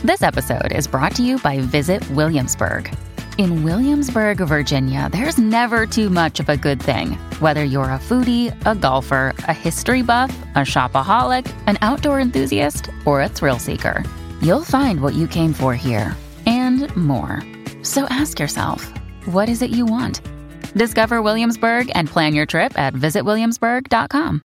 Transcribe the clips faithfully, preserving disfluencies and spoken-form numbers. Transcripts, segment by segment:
This episode is brought to you by Visit Williamsburg. In Williamsburg, Virginia, there's never too much of a good thing. Whether you're a foodie, a golfer, a history buff, a shopaholic, an outdoor enthusiast, or a thrill seeker, you'll find what you came for here and more. So ask yourself, what is it you want? Discover Williamsburg and plan your trip at visit williamsburg dot com.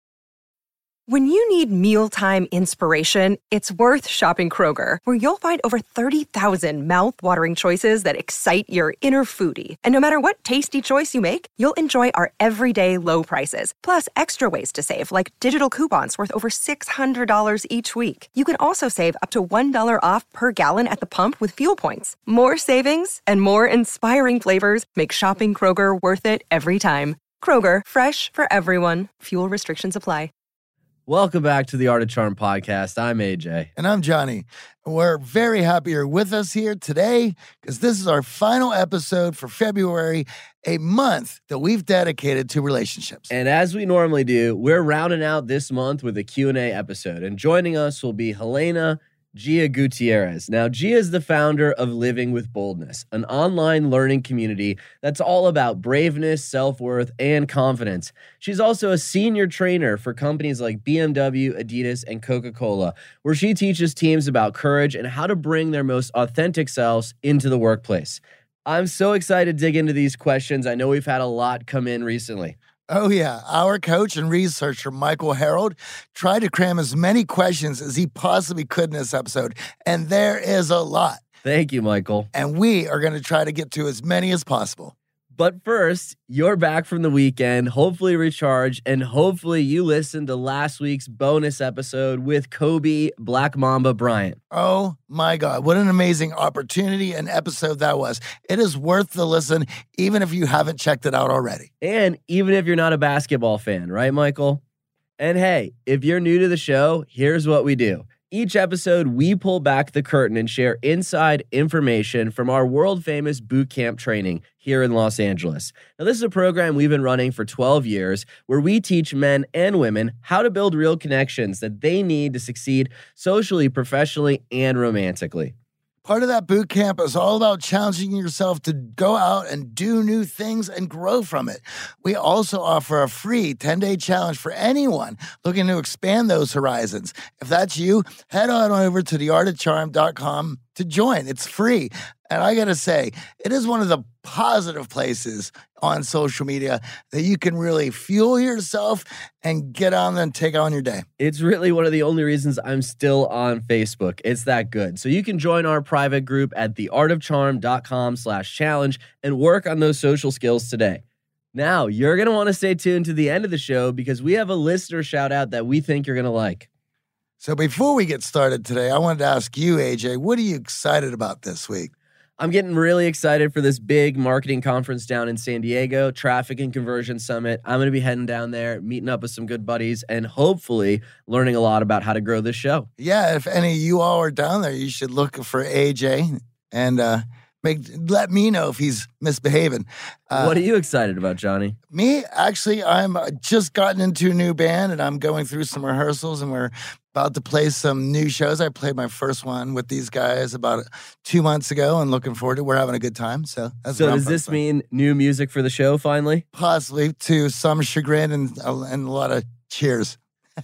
When you need mealtime inspiration, it's worth shopping Kroger, where you'll find over thirty thousand mouth-watering choices that excite your inner foodie. And no matter what tasty choice you make, you'll enjoy our everyday low prices, plus extra ways to save, like digital coupons worth over six hundred dollars each week. You can also save up to one dollar off per gallon at the pump with fuel points. More savings and more inspiring flavors make shopping Kroger worth it every time. Kroger, fresh for everyone. Fuel restrictions apply. Welcome back to the Art of Charm podcast. I'm A J. And I'm Johnny. We're very happy you're with us here today because this is our final episode for February, a month that we've dedicated to relationships. And as we normally do, we're rounding out this month with a Q and A episode. And joining us will be Helena Gia Gutierrez. Now, Gia is the founder of Living with Boldness, an online learning community that's all about braveness, self-worth, and confidence. She's also a senior trainer for companies like B M W, Adidas, and Coca-Cola, where she teaches teams about courage and how to bring their most authentic selves into the workplace. I'm so excited to dig into these questions. I know we've had a lot come in recently. Oh, yeah. Our coach and researcher, Michael Harold, tried to cram as many questions as he possibly could in this episode, and there is a lot. Thank you, Michael. And we are going to try to get to as many as possible. But first, you're back from the weekend, hopefully recharged, and hopefully you listened to last week's bonus episode with Kobe Black Mamba Bryant. Oh my God, what an amazing opportunity and episode that was. It is worth the listen, even if you haven't checked it out already. And even if you're not a basketball fan, right, Michael? And hey, if you're new to the show, here's what we do. Each episode, we pull back the curtain and share inside information from our world-famous boot camp training here in Los Angeles. Now, this is a program we've been running for twelve years where we teach men and women how to build real connections that they need to succeed socially, professionally, and romantically. Part of that boot camp is all about challenging yourself to go out and do new things and grow from it. We also offer a free ten-day challenge for anyone looking to expand those horizons. If that's you, head on over to the art of charm dot com to join. It's free. And I got to say, it is one of the positive places on social media that you can really fuel yourself and get on and take on your day. It's really one of the only reasons I'm still on Facebook. It's that good. So you can join our private group at the art of charm dot com slash challenge and work on those social skills today. Now, you're going to want to stay tuned to the end of the show because we have a listener shout out that we think you're going to like. So before we get started today, I wanted to ask you, A J, what are you excited about this week? I'm getting really excited for this big marketing conference down in San Diego, Traffic and Conversion Summit. I'm going to be heading down there, meeting up with some good buddies, and hopefully learning a lot about how to grow this show. Yeah, if any of you all are down there, you should look for A J and uh, make let me know if he's misbehaving. Uh, what are you excited about, Johnny? Me? Actually, I'm just gotten into a new band, and I'm going through some rehearsals, and we're about to play some new shows. I played my first one with these guys about two months ago and looking forward to it. We're having a good time. So that's So what does I'm this mean new music for the show finally? Possibly, to some chagrin and, uh, and a lot of cheers.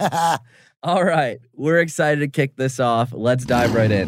All right. We're excited to kick this off. Let's dive right in.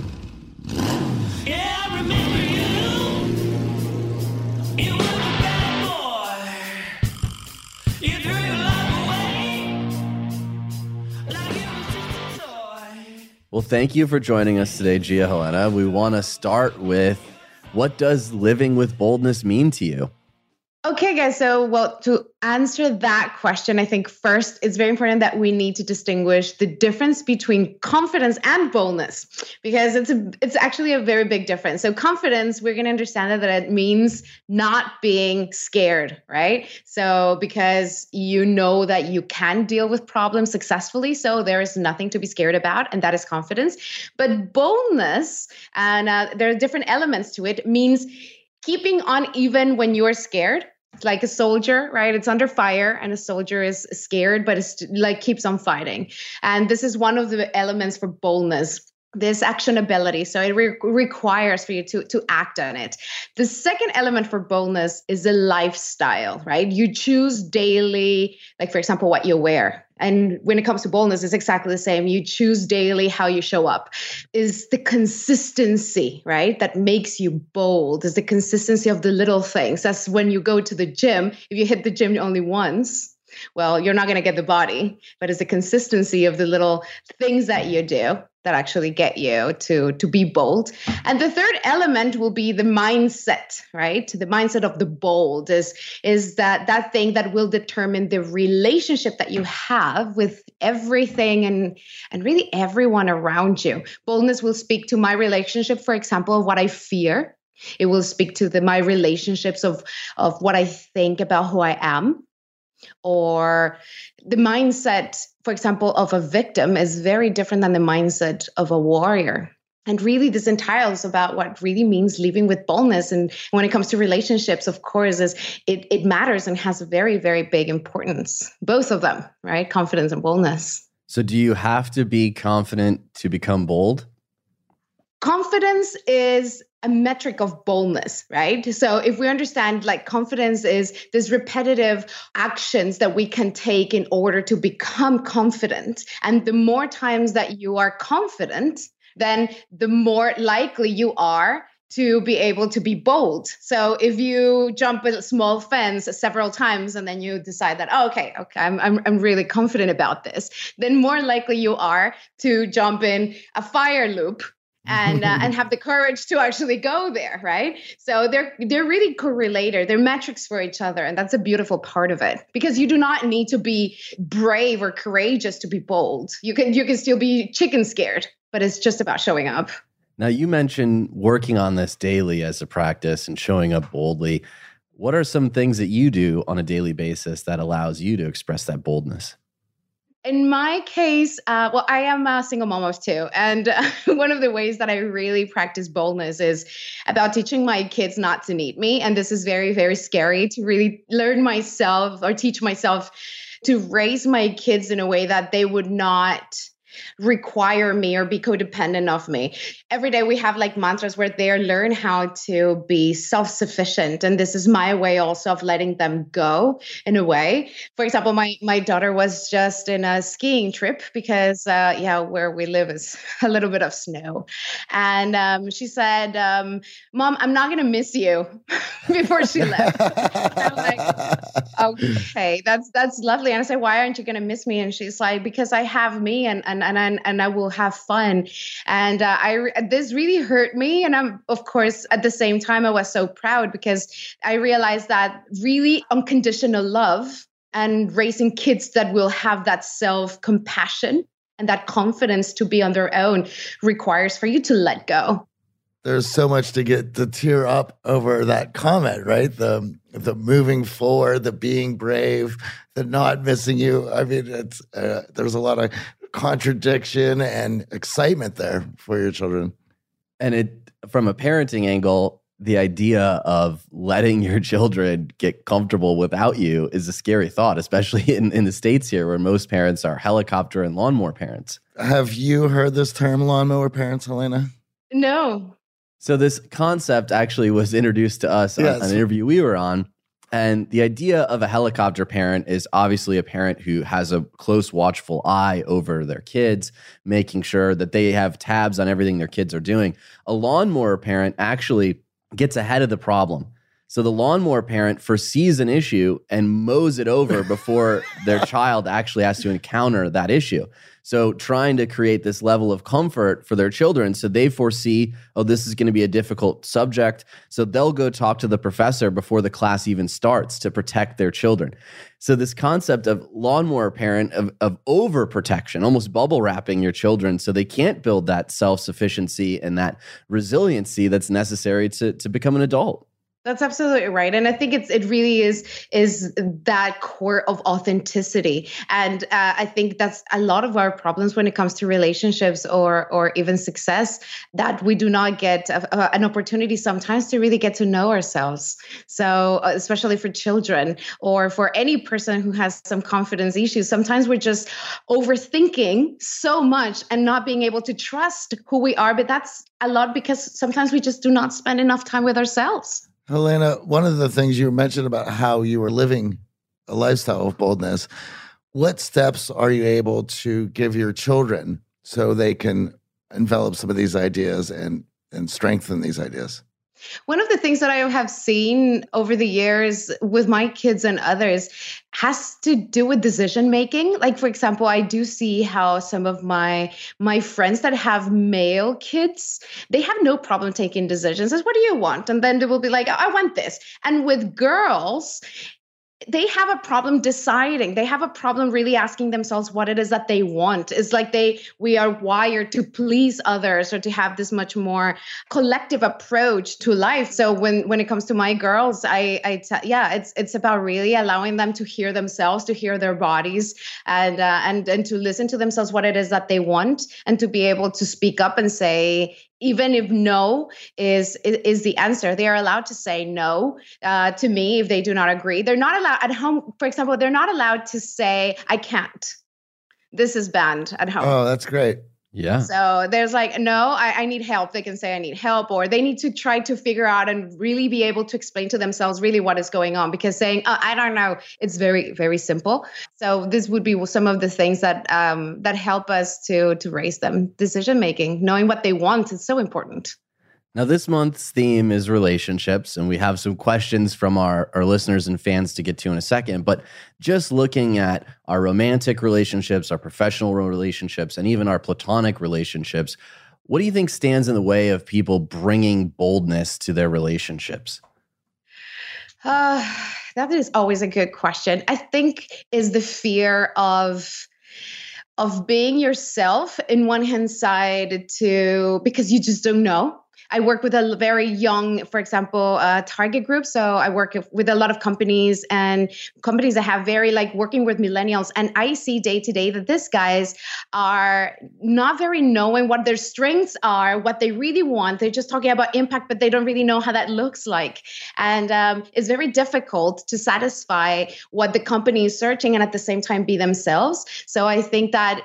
Yeah, I remember you. You were the bad boy. You threw your life away like it was just a toy. Well, thank you for joining us today, Gia Helena. We want to start with, what does living with boldness mean to you? Okay, guys. So, well, to answer that question, I think first it's very important that we need to distinguish the difference between confidence and boldness, because it's a, it's actually a very big difference. So confidence, we're going to understand that it means not being scared, right? So because you know that you can deal with problems successfully, so there is nothing to be scared about, and that is confidence. But boldness, and uh, there are different elements to it, means keeping on even when you're scared. It's like a soldier, right? It's under fire and a soldier is scared, but it's like keeps on fighting. And this is one of the elements for boldness. this actionability. So it re- requires for you to, to act on it. The second element for boldness is a lifestyle, right? You choose daily, like for example, what you wear. And when it comes to boldness, it's exactly the same. You choose daily how you show up. Is the consistency, right? That makes you bold. Is the consistency of the little things. That's when you go to the gym. If you hit the gym only once, well, you're not going to get the body, but it's the consistency of the little things that you do that actually get you to, to be bold. And the third element will be the mindset, right? The mindset of the bold is, is that, that thing that will determine the relationship that you have with everything and, and really everyone around you. Boldness will speak to my relationship, for example, of what I fear. It will speak to the, my relationships of, of what I think about who I am. Or the mindset, for example, of a victim is very different than the mindset of a warrior. And really, this entire is about what really means living with boldness. And when it comes to relationships, of course, is it, it matters and has a very, very big importance. Both of them, right? Confidence and boldness. So do you have to be confident to become bold? Confidence is a metric of boldness, right? So if we understand like confidence is this repetitive actions that we can take in order to become confident. And the more times that you are confident, then the more likely you are to be able to be bold. So if you jump a small fence several times and then you decide that, oh, okay, okay, I'm, I'm I'm really confident about this, then more likely you are to jump in a fire loop and uh, and have the courage to actually go there, right? So they're they're really correlated. They're metrics for each other, and that's a beautiful part of it. Because you do not need to be brave or courageous to be bold. You can you can still be chicken scared, but it's just about showing up. Now, you mentioned working on this daily as a practice and showing up boldly. What are some things that you do on a daily basis that allows you to express that boldness? In my case, uh, well, I am a single mom of two. And uh, one of the ways that I really practice boldness is about teaching my kids not to need me. And this is very, very scary to really learn myself or teach myself to raise my kids in a way that they would not require me or be codependent of me. Every day we have like mantras where they learn how to be self-sufficient. And this is my way also of letting them go in a way. For example, my, my daughter was just in a skiing trip because, uh, yeah, where we live is a little bit of snow. And um, she said, um, Mom, I'm not going to miss you before she left. I'm like, okay, that's, that's lovely. And I said, why aren't you going to miss me? And she's like, because I have me and, and And I, and I will have fun. And uh, I this really hurt me. And I'm, of course, at the same time, I was so proud because I realized that really unconditional love and raising kids that will have that self-compassion and that confidence to be on their own requires for you to let go. There's so much to get to tear up over that comment, right? The the moving forward, the being brave, the not missing you. I mean, it's uh, there's a lot of contradiction and excitement there for your children. And it, from a parenting angle, the idea of letting your children get comfortable without you is a scary thought, especially in, in the States here where most parents are helicopter and lawnmower parents. Have you heard this term, lawnmower parents, Helena? No. So this concept actually was introduced to us Yes. on, on an interview we were on. And the idea of a helicopter parent is obviously a parent who has a close, watchful eye over their kids, making sure that they have tabs on everything their kids are doing. A lawnmower parent actually gets ahead of the problem. So the lawnmower parent foresees an issue and mows it over before their child actually has to encounter that issue. So trying to create this level of comfort for their children so they foresee, oh, this is going to be a difficult subject. So they'll go talk to the professor before the class even starts to protect their children. So this concept of lawnmower parent, of, of overprotection, almost bubble wrapping your children so they can't build that self-sufficiency and that resiliency that's necessary to, to become an adult. That's absolutely right. And I think it's it really is is that core of authenticity. And uh, I think that's a lot of our problems when it comes to relationships or or even success, that we do not get a, a, an opportunity sometimes to really get to know ourselves. So uh, especially for children or for any person who has some confidence issues, sometimes we're just overthinking so much and not being able to trust who we are. But that's a lot because sometimes we just do not spend enough time with ourselves. Helena, one of the things you mentioned about how you were living a lifestyle of boldness, what steps are you able to give your children so they can envelop some of these ideas and, and strengthen these ideas? One of the things that I have seen over the years with my kids and others has to do with decision making. Like, for example, I do see how some of my my friends that have male kids, they have no problem taking decisions. It's, what do you want? And then they will be like, I want this. And with girls, they have a problem deciding. They have a problem really asking themselves what it is that they want. It's like they we are wired to please others or to have this much more collective approach to life. So when when it comes to my girls, I I t- yeah, it's it's about really allowing them to hear themselves, to hear their bodies, and uh, and and to listen to themselves what it is that they want, and to be able to speak up and say, even if no is, is is the answer, they are allowed to say no uh, to me if they do not agree. They're not allowed at home, for example, they're not allowed to say, I can't. This is banned at home. Oh, that's great. Yeah. So there's like, no, I, I need help. They can say I need help, or they need to try to figure out and really be able to explain to themselves really what is going on, because saying, oh, I don't know, it's very, very simple. So this would be some of the things that um, that help us to to raise them. Decision making, knowing what they want is so important. Now, this month's theme is relationships, and we have some questions from our, our listeners and fans to get to in a second. But just looking at our romantic relationships, our professional relationships, and even our platonic relationships, what do you think stands in the way of people bringing boldness to their relationships? Uh, that is always a good question. I think is the fear of of being yourself in one hand side to, because you just don't know. I work with a very young, for example, uh, target group. So I work with a lot of companies and companies that have very like working with millennials. And I see day to day that these guys are not very knowing what their strengths are, what they really want. They're just talking about impact, but they don't really know how that looks like. And um, it's very difficult to satisfy what the company is searching and at the same time be themselves. So I think that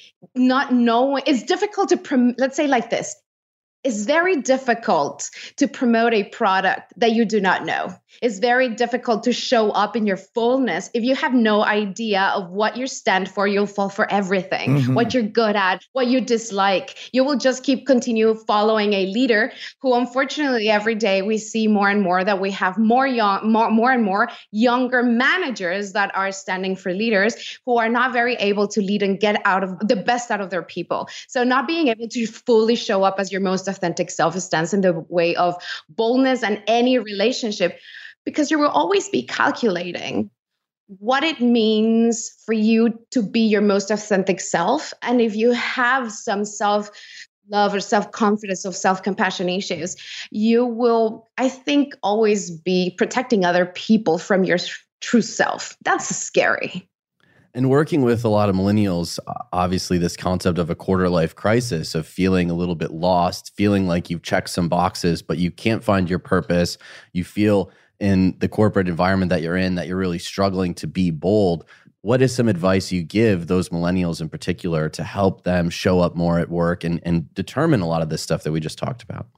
not knowing, it's difficult to, prom- let's say like this. It's very difficult to promote a product that you do not know. It's very difficult to show up in your fullness. If you have no idea of what you stand for, you'll fall for everything, mm-hmm. what you're good at, what you dislike. You will just keep continue following a leader who, unfortunately, every day we see more and more that we have more young, more, more and more younger managers that are standing for leaders who are not very able to lead and get out of the best out of their people. So not being able to fully show up as your most authentic self stands in the way of boldness and any relationship, because you will always be calculating what it means for you to be your most authentic self. And if you have some self-love or self-confidence or self-compassion issues, you will, I think, always be protecting other people from your true self. That's scary. And working with a lot of millennials, obviously this concept of a quarter life crisis, of feeling a little bit lost, feeling like you've checked some boxes, but you can't find your purpose. You feel in the corporate environment that you're in that you're really struggling to be bold. What is some advice you give those millennials in particular to help them show up more at work and, and determine a lot of this stuff that we just talked about?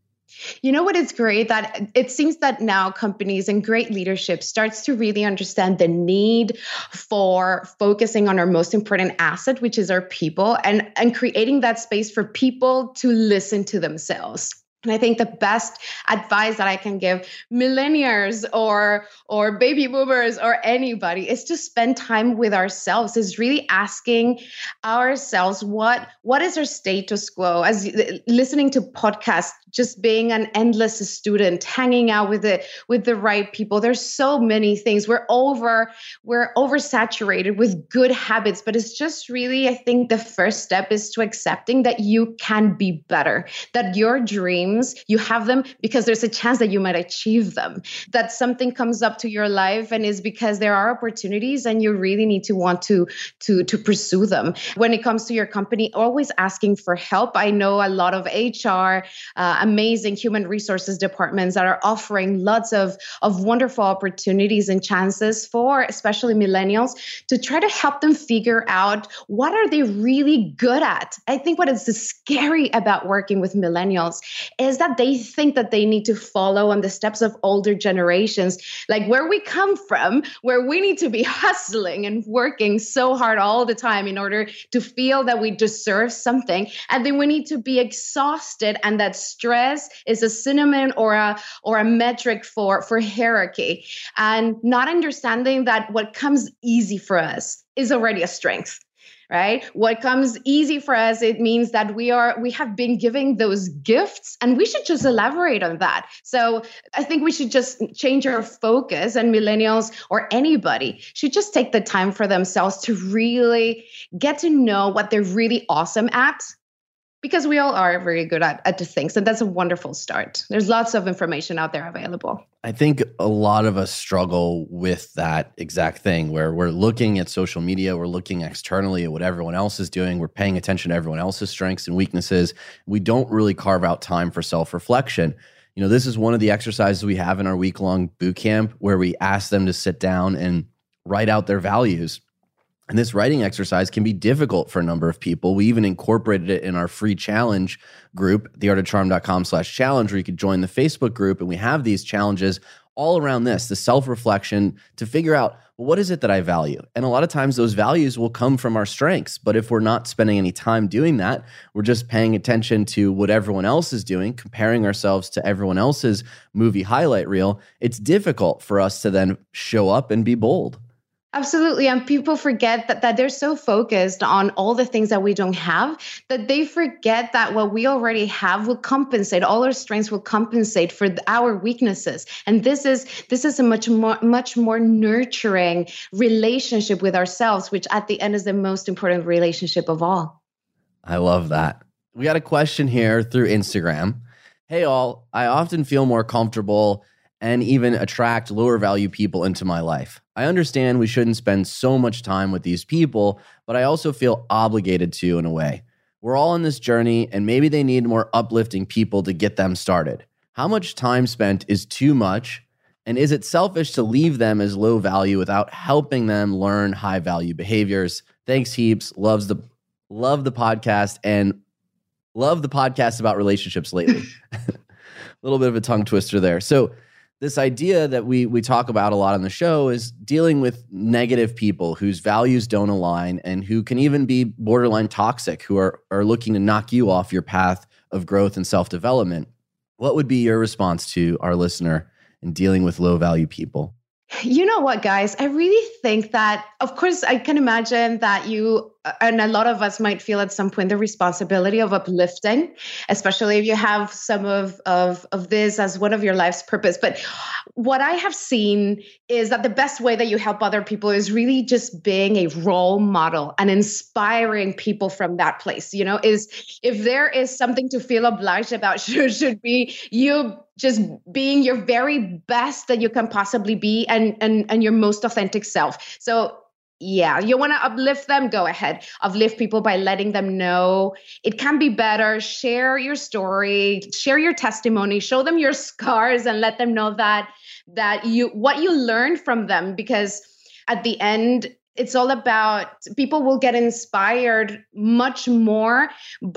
You know what is great? That it seems that now companies and great leadership starts to really understand the need for focusing on our most important asset, which is our people, and, and creating that space for people to listen to themselves. And I think the best advice that I can give millennials or or baby boomers or anybody is to spend time with ourselves, is really asking ourselves what what is our status quo, as listening to podcasts, just being an endless student, hanging out with the with the right people. There's so many things. We're over we're oversaturated with good habits, but it's just really, I think the first step is to accepting that you can be better, that your dream dreams, you have them because there's a chance that you might achieve them. That something comes up to your life and is because there are opportunities and you really need to want to, to, to pursue them. When it comes to your company, always asking for help. I know a lot of H R, uh, amazing human resources departments that are offering lots of, of wonderful opportunities and chances for especially millennials to try to help them figure out what are they really good at. I think what is scary about working with millennials is that they think that they need to follow on the steps of older generations, like where we come from, where we need to be hustling and working so hard all the time in order to feel that we deserve something. And then we need to be exhausted, and that stress is a synonym or a or a metric for, for hierarchy. And not understanding that what comes easy for us is already a strength. Right? What comes easy for us, it means that we are we have been giving those gifts, and we should just elaborate on that. So I think we should just change our focus, and millennials or anybody should just take the time for themselves to really get to know what they're really awesome at. Because we all are very good at, at the things. And that's a wonderful start. There's lots of information out there available. I think a lot of us struggle with that exact thing where we're looking at social media, we're looking externally at what everyone else is doing, we're paying attention to everyone else's strengths and weaknesses. We don't really carve out time for self-reflection. You know, this is one of the exercises we have in our week-long boot camp where we ask them to sit down and write out their values. And this writing exercise can be difficult for a number of people. We even incorporated it in our free challenge group, the art of charm dot com slash challenge, where you could join the Facebook group. And we have these challenges all around this, the self-reflection to figure out, well, what is it that I value? And a lot of times those values will come from our strengths. But if we're not spending any time doing that, we're just paying attention to what everyone else is doing, comparing ourselves to everyone else's movie highlight reel, it's difficult for us to then show up and be bold. Absolutely. And people forget that, that they're so focused on all the things that we don't have that they forget that what we already have will compensate. All our strengths will compensate for our weaknesses. And this is this is a much more much more nurturing relationship with ourselves, which at the end is the most important relationship of all. I love that. We got a question here through Instagram. Hey all, I often feel more comfortable and even attract lower value people into my life. I understand we shouldn't spend so much time with these people, but I also feel obligated to in a way. We're all on this journey, and maybe they need more uplifting people to get them started. How much time spent is too much? And is it selfish to leave them as low value without helping them learn high value behaviors? Thanks heaps. Loves the love the podcast and love the podcast about relationships lately. A little bit of a tongue twister there. So this idea that we we talk about a lot on the show is dealing with negative people whose values don't align and who can even be borderline toxic, who are, are looking to knock you off your path of growth and self-development. What would be your response to our listener in dealing with low-value people? You know what, guys? I really think that, of course, I can imagine that you and a lot of us might feel at some point the responsibility of uplifting, especially if you have some of, of, of this as one of your life's purpose. But what I have seen is that the best way that you help other people is really just being a role model and inspiring people from that place. You know, is if there is something to feel obliged about, should, should be you just being your very best that you can possibly be and, and, and your most authentic self. So yeah, you want to uplift them? Go ahead. Uplift people by letting them know it can be better. Share your story, share your testimony, show them your scars and let them know that that you what you learned from them, because at the end, it's all about people will get inspired much more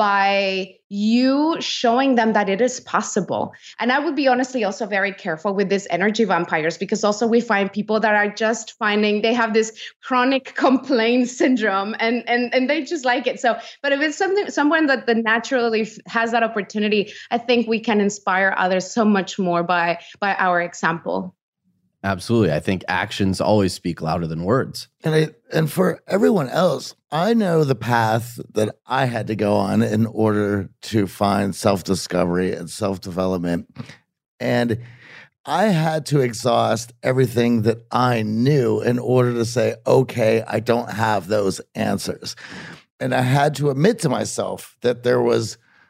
by you showing them that it is possible. And I would be honestly also very careful with these energy vampires, because also we find people that are just finding they have this chronic complaint syndrome and and and they just like it. So, but if it's something someone that, that naturally has that opportunity, I think we can inspire others so much more by by our example. Absolutely. I think actions always speak louder than words. And I, and for everyone else, I know the path that I had to go on in order to find self-discovery and self-development. And I had to exhaust everything that I knew in order to say, okay, I don't have those answers. And I had to admit to myself that there was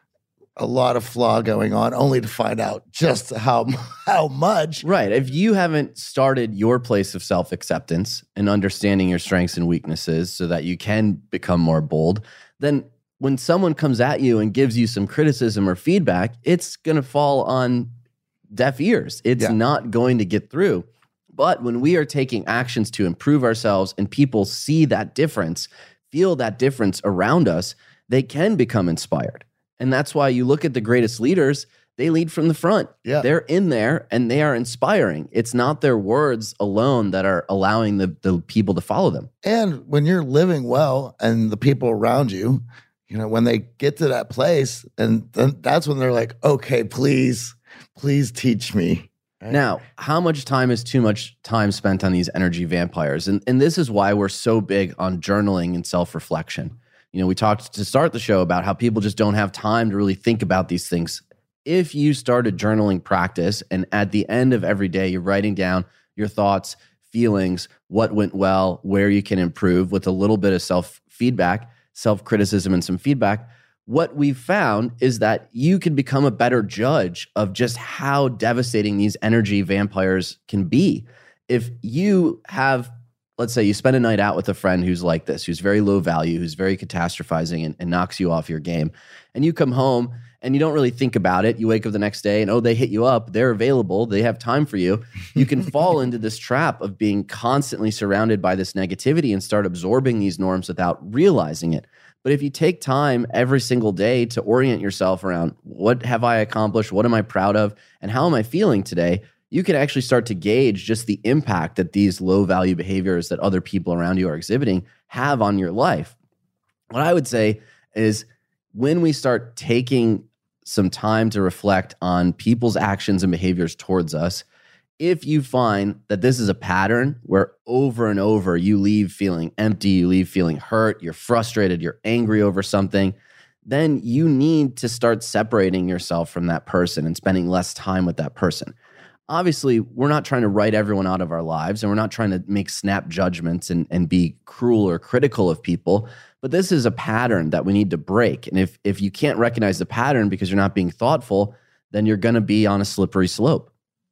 a lot of flaw going on, only to find out just how how much. Right. If you haven't started your place of self-acceptance and understanding your strengths and weaknesses so that you can become more bold, then when someone comes at you and gives you some criticism or feedback, it's going to fall on deaf ears. It's Yeah. not going to get through. But when we are taking actions to improve ourselves and people see that difference, feel that difference around us, they can become inspired. And that's why you look at the greatest leaders, they lead from the front. Yeah. They're in there and they are inspiring. It's not their words alone that are allowing the, the people to follow them. And when you're living well and the people around you, you know, when they get to that place, and then that's when they're like, okay, please, please teach me. Right? Now, how much time is too much time spent on these energy vampires? And, and this is why we're so big on journaling and self-reflection. You know, we talked to start the show about how people just don't have time to really think about these things. If you start a journaling practice and at the end of every day, you're writing down your thoughts, feelings, what went well, where you can improve with a little bit of self-feedback, self-criticism and some feedback, what we've found is that you can become a better judge of just how devastating these energy vampires can be. If you have, let's say you spend a night out with a friend who's like this, who's very low value, who's very catastrophizing and, and knocks you off your game, and you come home and you don't really think about it. You wake up the next day and, oh, they hit you up. They're available. They have time for you. You can fall into this trap of being constantly surrounded by this negativity and start absorbing these norms without realizing it. But if you take time every single day to orient yourself around what have I accomplished, what am I proud of, and how am I feeling today, you can actually start to gauge just the impact that these low value behaviors that other people around you are exhibiting have on your life. What I would say is when we start taking some time to reflect on people's actions and behaviors towards us, if you find that this is a pattern where over and over you leave feeling empty, you leave feeling hurt, you're frustrated, you're angry over something, then you need to start separating yourself from that person and spending less time with that person. Obviously, we're not trying to write everyone out of our lives and we're not trying to make snap judgments and, and be cruel or critical of people, but this is a pattern that we need to break. And if, if you can't recognize the pattern because you're not being thoughtful, then you're going to be on a slippery slope.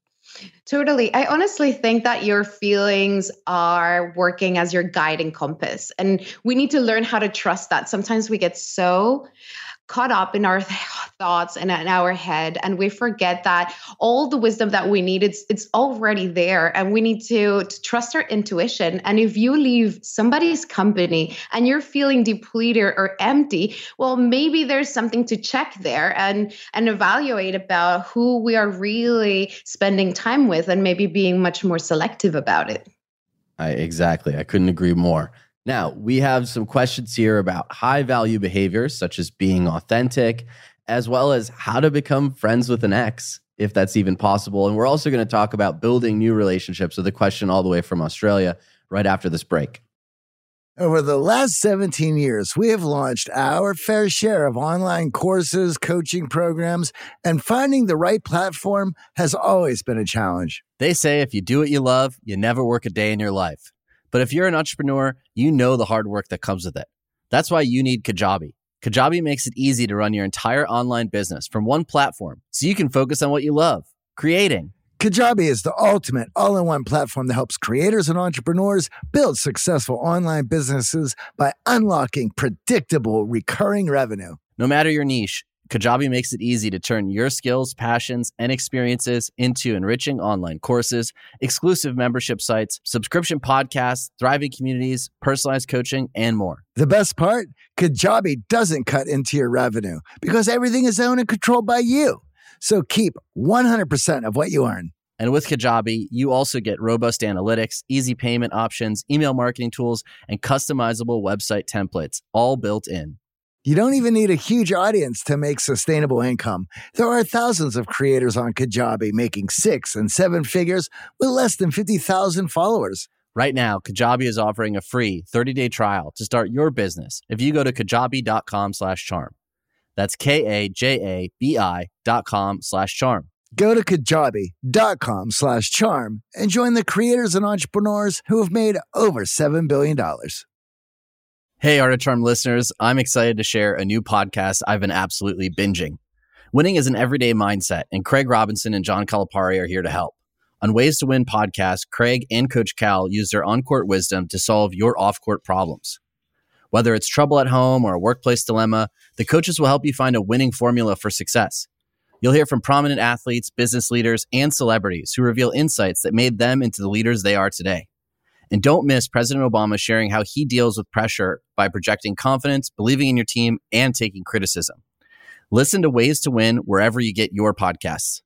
Totally. I honestly think that your feelings are working as your guiding compass. And we need to learn how to trust that. Sometimes we get so caught up in our th- thoughts and in our head, and we forget that all the wisdom that we need, it's it's already there, and we need to, to trust our intuition. And if you leave somebody's company and you're feeling depleted or empty, well, maybe there's something to check there and and evaluate about who we are really spending time with, and maybe being much more selective about it. I, exactly. I couldn't agree more. Now, we have some questions here about high-value behaviors, such as being authentic, as well as how to become friends with an ex, if that's even possible. And we're also going to talk about building new relationships with a question all the way from Australia right after this break. Over the last seventeen years, we have launched our fair share of online courses, coaching programs, and finding the right platform has always been a challenge. They say if you do what you love, you never work a day in your life. But if you're an entrepreneur, you know the hard work that comes with it. That's why you need Kajabi. Kajabi makes it easy to run your entire online business from one platform so you can focus on what you love, creating. Kajabi is the ultimate all-in-one platform that helps creators and entrepreneurs build successful online businesses by unlocking predictable recurring revenue. No matter your niche, Kajabi makes it easy to turn your skills, passions, and experiences into enriching online courses, exclusive membership sites, subscription podcasts, thriving communities, personalized coaching, and more. The best part? Kajabi doesn't cut into your revenue because everything is owned and controlled by you. So keep one hundred percent of what you earn. And with Kajabi, you also get robust analytics, easy payment options, email marketing tools, and customizable website templates, all built in. You don't even need a huge audience to make sustainable income. There are thousands of creators on Kajabi making six and seven figures with less than fifty thousand followers. Right now, Kajabi is offering a free thirty-day trial to start your business if you go to kajabi.com slash charm. That's K-A-J-A-B-I dot com slash charm. Go to kajabi.com slash charm and join the creators and entrepreneurs who have made over seven billion dollars. Hey, Art of Charm listeners, I'm excited to share a new podcast I've been absolutely binging. Winning is an everyday mindset, and Craig Robinson and John Calipari are here to help. On Ways to Win podcast, Craig and Coach Cal use their on-court wisdom to solve your off-court problems. Whether it's trouble at home or a workplace dilemma, the coaches will help you find a winning formula for success. You'll hear from prominent athletes, business leaders, and celebrities who reveal insights that made them into the leaders they are today. And don't miss President Obama sharing how he deals with pressure by projecting confidence, believing in your team, and taking criticism. Listen to Ways to Win wherever you get your podcasts.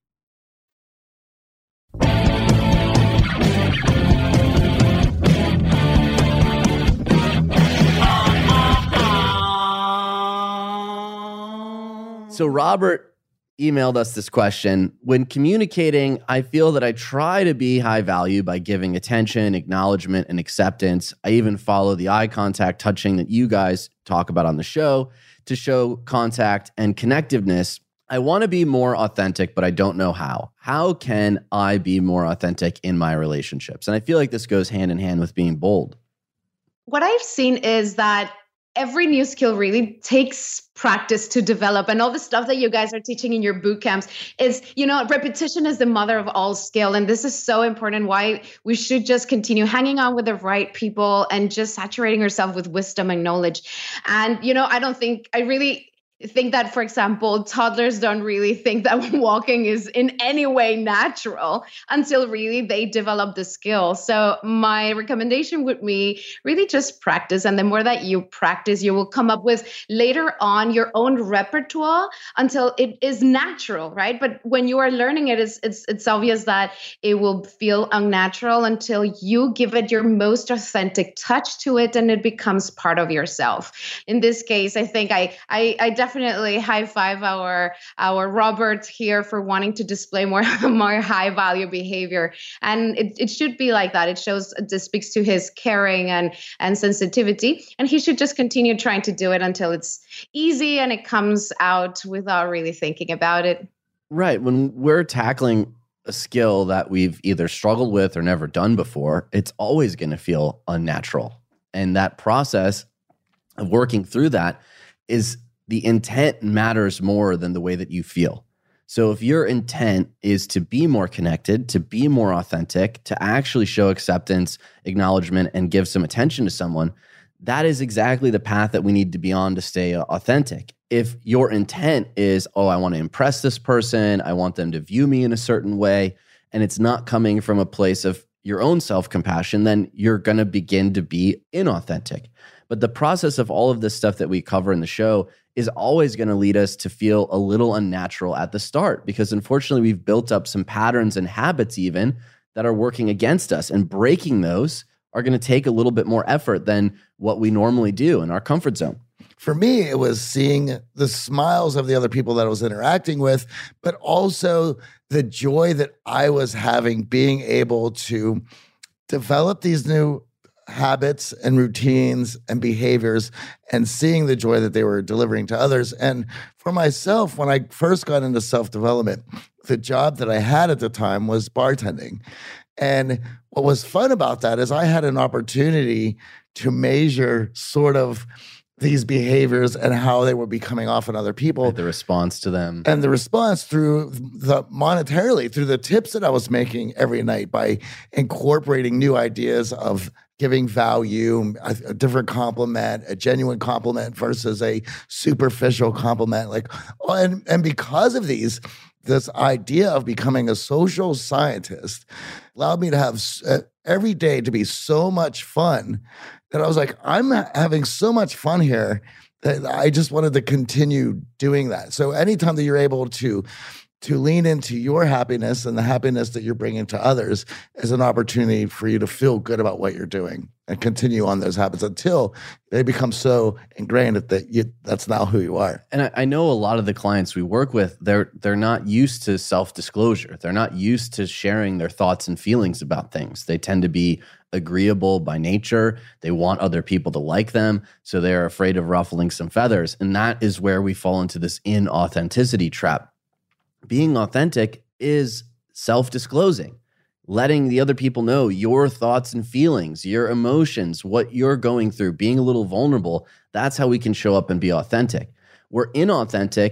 So Robert emailed us this question. When communicating, I feel that I try to be high value by giving attention, acknowledgement, and acceptance. I even follow the eye contact touching that you guys talk about on the show to show contact and connectiveness. I want to be more authentic, but I don't know how. How can I be more authentic in my relationships? And I feel like this goes hand in hand with being bold. What I've seen is that every new skill really takes practice to develop, and all the stuff that you guys are teaching in your boot camps is, you know, repetition is the mother of all skill. And this is so important, why we should just continue hanging out with the right people and just saturating yourself with wisdom and knowledge. And, you know, I don't think, I really think that, for example, toddlers don't really think that walking is in any way natural until really they develop the skill. So my recommendation would be really just practice. And the more that you practice, you will come up with later on your own repertoire until it is natural, right? But when you are learning it, it's, it's, it's obvious that it will feel unnatural until you give it your most authentic touch to it and it becomes part of yourself. In this case, I think I, I, I definitely Definitely high five our our Robert here for wanting to display more more high value behavior, and it, it should be like that. It shows, it speaks to his caring and and sensitivity, and he should just continue trying to do it until it's easy and it comes out without really thinking about it. Right. When we're tackling a skill that we've either struggled with or never done before, it's always going to feel unnatural, and that process of working through that is the intent matters more than the way that you feel. So if your intent is to be more connected, to be more authentic, to actually show acceptance, acknowledgement, and give some attention to someone, that is exactly the path that we need to be on to stay authentic. If your intent is, oh, I want to impress this person, I want them to view me in a certain way, and it's not coming from a place of your own self-compassion, then you're going to begin to be inauthentic. But the process of all of this stuff that we cover in the show is always going to lead us to feel a little unnatural at the start, because unfortunately we've built up some patterns and habits even that are working against us, and breaking those are going to take a little bit more effort than what we normally do in our comfort zone. For me, it was seeing the smiles of the other people that I was interacting with, but also the joy that I was having being able to develop these new habits and routines and behaviors, and seeing the joy that they were delivering to others. And for myself, when I first got into self-development, the job that I had at the time was bartending. And what was fun about that is I had an opportunity to measure sort of these behaviors and how they were becoming off on other people. The response to them. And the response through the monetarily, through the tips that I was making every night by incorporating new ideas of giving value, a, a different compliment, a genuine compliment versus a superficial compliment. Like, and, and because of these, this idea of becoming a social scientist allowed me to have uh, every day to be so much fun that I was like, I'm having so much fun here that I just wanted to continue doing that. So anytime that you're able to to lean into your happiness and the happiness that you're bringing to others is an opportunity for you to feel good about what you're doing and continue on those habits until they become so ingrained that you, that's now who you are. And I, I know a lot of the clients we work with, they're they're not used to self-disclosure. They're not used to sharing their thoughts and feelings about things. They tend to be agreeable by nature. They want other people to like them, so they're afraid of ruffling some feathers. And that is where we fall into this inauthenticity trap. Being authentic is self-disclosing, letting the other people know your thoughts and feelings, your emotions, what you're going through, being a little vulnerable. That's how we can show up and be authentic. We're inauthentic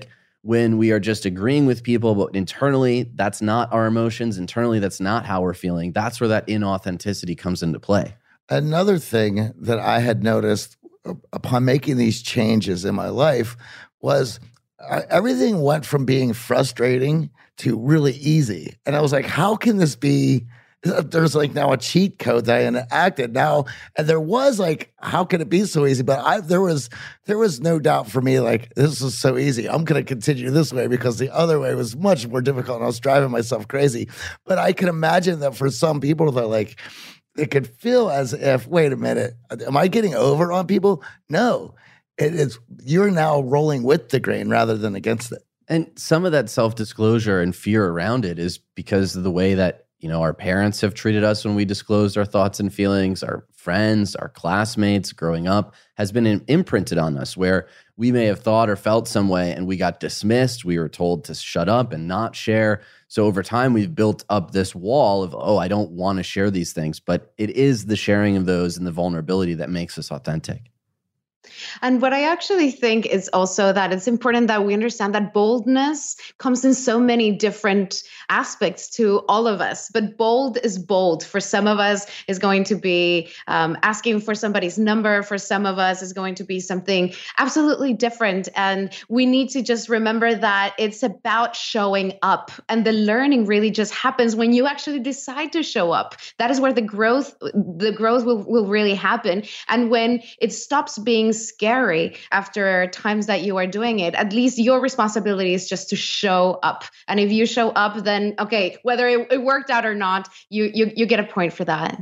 when we are just agreeing with people, but internally, that's not our emotions. Internally, that's not how we're feeling. That's where that inauthenticity comes into play. Another thing that I had noticed upon making these changes in my life was I, everything went from being frustrating to really easy. And I was like, how can this be? There's like now a cheat code that I enacted now. And there was like, how can it be so easy? But I, there was, there was no doubt for me, like, this is so easy. I'm going to continue this way because the other way was much more difficult. And I was driving myself crazy. But I can imagine that for some people that like, it could feel as if, wait a minute, am I getting over on people? No, it is, you're now rolling with the grain rather than against it. And some of that self-disclosure and fear around it is because of the way that, you know, our parents have treated us when we disclosed our thoughts and feelings, our friends, our classmates growing up has been imprinted on us where we may have thought or felt some way and we got dismissed. We were told to shut up and not share. So over time, we've built up this wall of, oh, I don't want to share these things. But it is the sharing of those and the vulnerability that makes us authentic. And what I actually think is also that it's important that we understand that boldness comes in so many different aspects to all of us. But bold is bold. For some of us, is going to be um, asking for somebody's number. For some of us, is going to be something absolutely different. And we need to just remember that it's about showing up. And the learning really just happens when you actually decide to show up. That is where the growth, the growth will, will really happen. And when it stops being scary after times that you are doing it, at least your responsibility is just to show up. And if you show up, then okay, whether it, it worked out or not, you, you you get a point for that.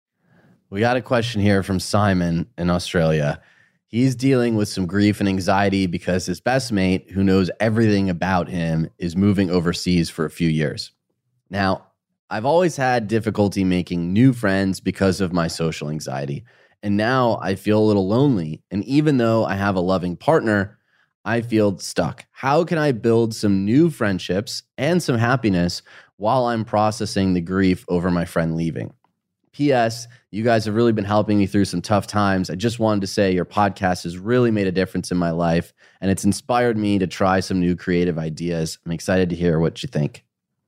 We got a question here from Simon in Australia. He's dealing with some grief and anxiety because his best mate, who knows everything about him, is moving overseas for a few years. Now, I've always had difficulty making new friends because of my social anxiety. And now I feel a little lonely. And even though I have a loving partner, I feel stuck. How can I build some new friendships and some happiness while I'm processing the grief over my friend leaving? P S. You guys have really been helping me through some tough times. I just wanted to say your podcast has really made a difference in my life, and it's inspired me to try some new creative ideas. I'm excited to hear what you think.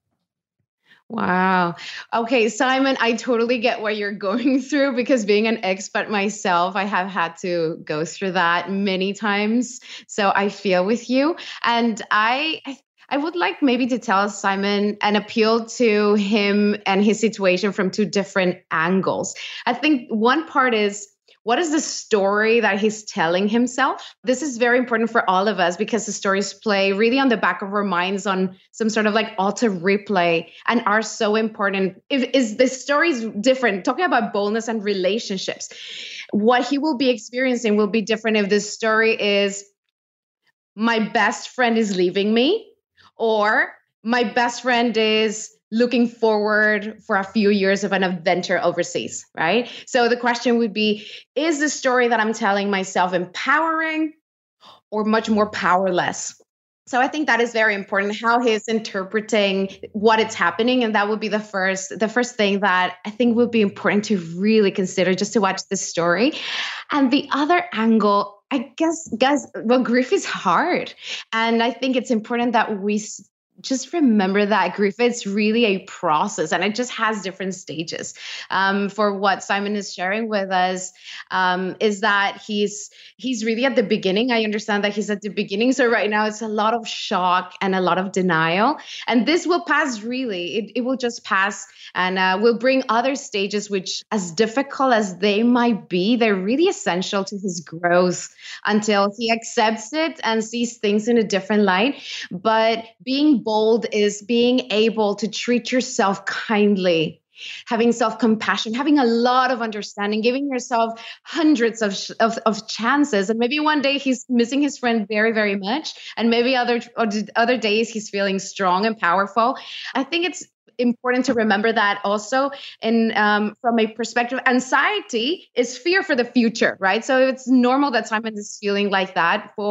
Wow. Okay, Simon, I totally get what you're going through because being an expat myself, I have had to go through that many times. So I feel with you. And I I would like maybe to tell Simon and appeal to him and his situation from two different angles. I think one part is, what is the story that he's telling himself? This is very important for all of us because the stories play really on the back of our minds on some sort of like auto replay and are so important. If is the story's different, talking about boldness and relationships, what he will be experiencing will be different if this story is my best friend is leaving me or my best friend is looking forward for a few years of an adventure overseas, right? So the question would be, is the story that I'm telling myself empowering or much more powerless? So I think that is very important, how he's interpreting what is happening. And that would be the first, the first thing that I think would be important to really consider just to watch this story. And the other angle, I guess, guys, well, grief is hard. And I think it's important that we just remember that grief is really a process and it just has different stages. Um, for what Simon is sharing with us um, is that he's he's really at the beginning. I understand that he's at the beginning. So right now it's a lot of shock and a lot of denial. And this will pass really. It, it will just pass and uh, will bring other stages which, as difficult as they might be, they're really essential to his growth until he accepts it and sees things in a different light. But being bold is being able to treat yourself kindly, having self-compassion, having a lot of understanding, giving yourself hundreds of, of, of chances. And maybe one day he's missing his friend very, very much. And maybe other, other days he's feeling strong and powerful. I think it's important to remember that also in um, from a perspective, anxiety is fear for the future, right? So it's normal that Simon is feeling like that. For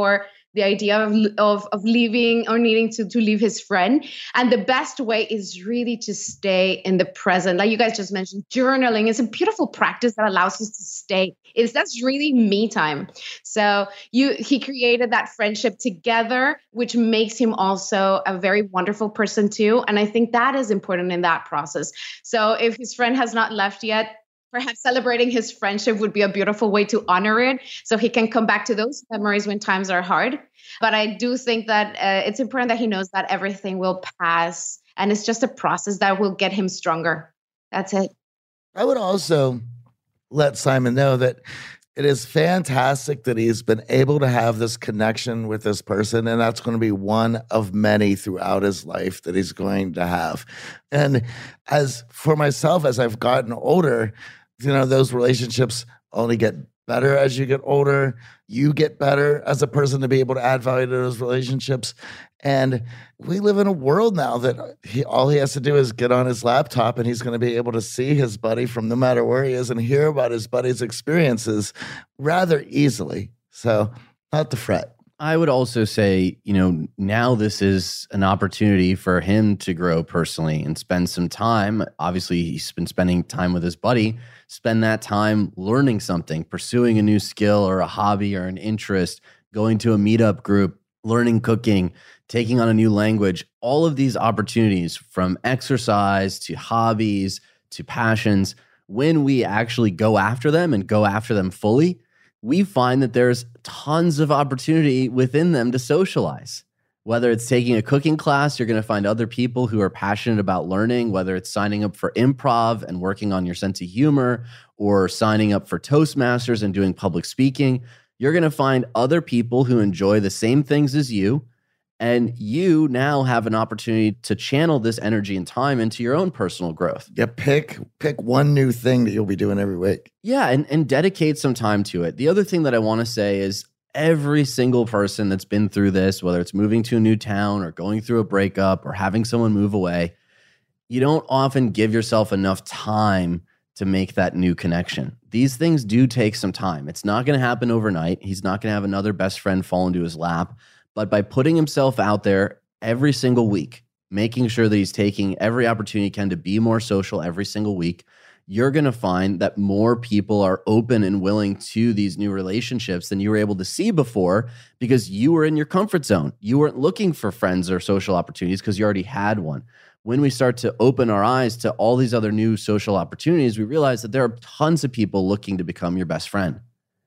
the idea of, of, of leaving or needing to, to leave his friend. And the best way is really to stay in the present. Like you guys just mentioned, journaling is a beautiful practice that allows us to stay. It's that's really me time. So you he created that friendship together, which makes him also a very wonderful person too. And I think that is important in that process. So if his friend has not left yet, perhaps celebrating his friendship would be a beautiful way to honor it so he can come back to those memories when times are hard. But I do think that uh, it's important that he knows that everything will pass and it's just a process that will get him stronger. That's it. I would also let Simon know that it is fantastic that he's been able to have this connection with this person, and that's going to be one of many throughout his life that he's going to have. And as for myself, as I've gotten older, you know, those relationships only get better as you get older. You get better as a person to be able to add value to those relationships. And we live in a world now that he, all he has to do is get on his laptop and he's going to be able to see his buddy from no matter where he is and hear about his buddy's experiences rather easily. So not to fret. I would also say, you know, now this is an opportunity for him to grow personally and spend some time. Obviously, he's been spending time with his buddy. Spend that time learning something, pursuing a new skill or a hobby or an interest, going to a meetup group, learning cooking, taking on a new language. All of these opportunities, from exercise to hobbies to passions, when we actually go after them and go after them fully, we find that there's tons of opportunity within them to socialize. Whether it's taking a cooking class, you're going to find other people who are passionate about learning, whether it's signing up for improv and working on your sense of humor, or signing up for Toastmasters and doing public speaking. You're going to find other people who enjoy the same things as you, and you now have an opportunity to channel this energy and time into your own personal growth. Yeah, pick pick one new thing that you'll be doing every week. Yeah, and, and dedicate some time to it. The other thing that I want to say is every single person that's been through this, whether it's moving to a new town or going through a breakup or having someone move away, you don't often give yourself enough time to make that new connection. These things do take some time. It's not going to happen overnight. He's not going to have another best friend fall into his lap. But by putting himself out there every single week, making sure that he's taking every opportunity he can to be more social every single week, you're going to find that more people are open and willing to these new relationships than you were able to see before because you were in your comfort zone. You weren't looking for friends or social opportunities because you already had one. When we start to open our eyes to all these other new social opportunities, we realize that there are tons of people looking to become your best friend.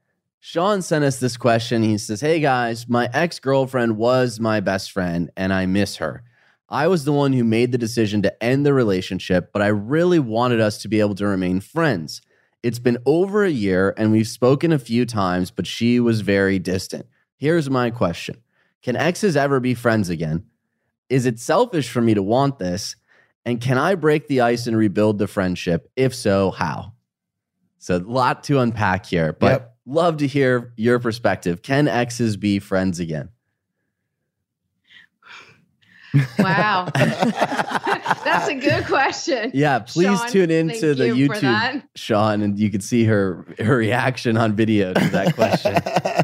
Sean sent us this question. He says, hey guys, my ex-girlfriend was my best friend and I miss her. I was the one who made the decision to end the relationship, but I really wanted us to be able to remain friends. It's been over a year and we've spoken a few times, but she was very distant. Here's my question. Can exes ever be friends again? Is it selfish for me to want this? And can I break the ice and rebuild the friendship? If so, how? So a lot to unpack here, but yep. Love to hear your perspective. Can exes be friends again? Wow. That's a good question. Yeah, please Sean, tune into you the YouTube, Sean, and you can see her, her reaction on video to that question.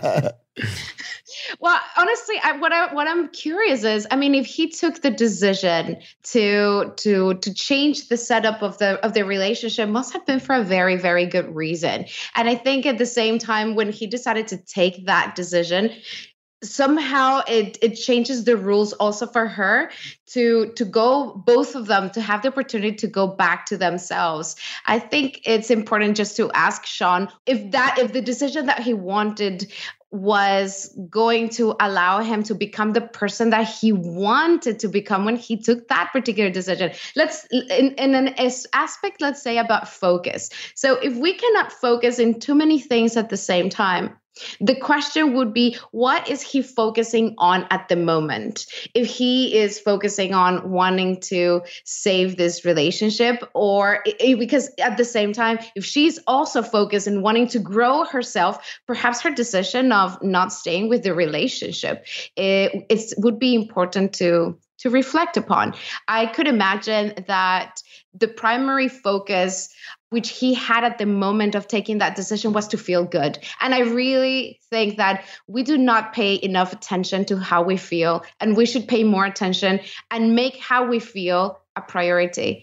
Well, honestly, I, what I what I'm curious is, I mean, if he took the decision to to to change the setup of the of the relationship, must have been for a very very good reason. And I think at the same time, when he decided to take that decision, somehow it it changes the rules also for her to to go, both of them, to have the opportunity to go back to themselves. I think it's important just to ask Sean if that if the decision that he wanted was going to allow him to become the person that he wanted to become when he took that particular decision. Let's, in, in an aspect, let's say about focus. So if we cannot focus in too many things at the same time, the question would be, what is he focusing on at the moment? If he is focusing on wanting to save this relationship, or because at the same time, if she's also focused in wanting to grow herself, perhaps her decision of not staying with the relationship, it, it would be important to to reflect upon. I could imagine that the primary focus which he had at the moment of taking that decision was to feel good. And I really think that we do not pay enough attention to how we feel, and we should pay more attention and make how we feel a priority.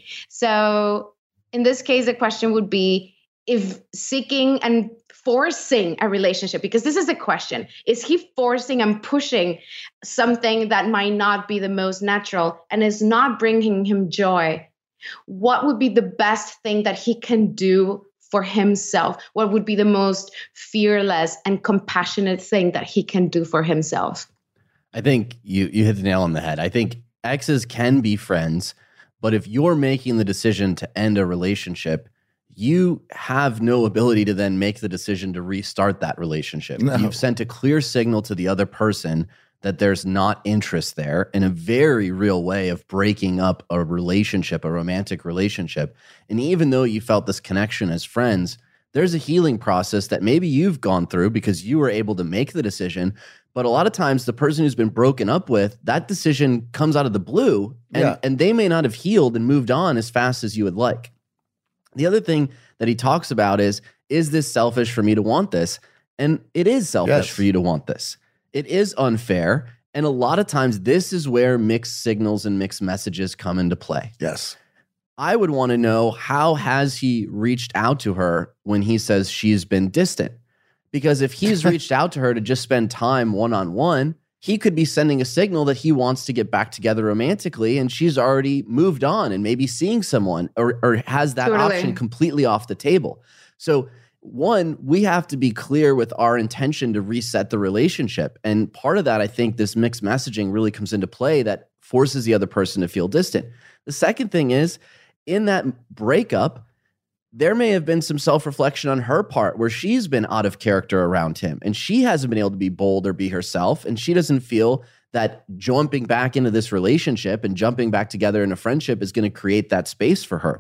So in this case, the question would be, if seeking and forcing a relationship, because this is the question, is he forcing and pushing something that might not be the most natural and is not bringing him joy? What would be the best thing that he can do for himself? What would be the most fearless and compassionate thing that he can do for himself? I think you you hit the nail on the head. I think exes can be friends, but if you're making the decision to end a relationship, you have no ability to then make the decision to restart that relationship. No. You've sent a clear signal to the other person that there's not interest there, in a very real way of breaking up a relationship, a romantic relationship. And even though you felt this connection as friends, there's a healing process that maybe you've gone through because you were able to make the decision. But a lot of times the person who's been broken up with, that decision comes out of the blue, and, Yeah. and they may not have healed and moved on as fast as you would like. The other thing that he talks about is, is this selfish for me to want this? And it is selfish Yes. for you to want this. It is unfair. And a lot of times this is where mixed signals and mixed messages come into play. Yes. I would want to know, how has he reached out to her when he says she's been distant? Because if he's reached out to her to just spend time one-on-one, he could be sending a signal that he wants to get back together romantically, and she's already moved on and maybe seeing someone, or, or has that Totally. option completely off the table. So one, we have to be clear with our intention to reset the relationship. And part of that, I think this mixed messaging really comes into play that forces the other person to feel distant. The second thing is, in that breakup, there may have been some self-reflection on her part where she's been out of character around him and she hasn't been able to be bold or be herself, and she doesn't feel that jumping back into this relationship and jumping back together in a friendship is going to create that space for her.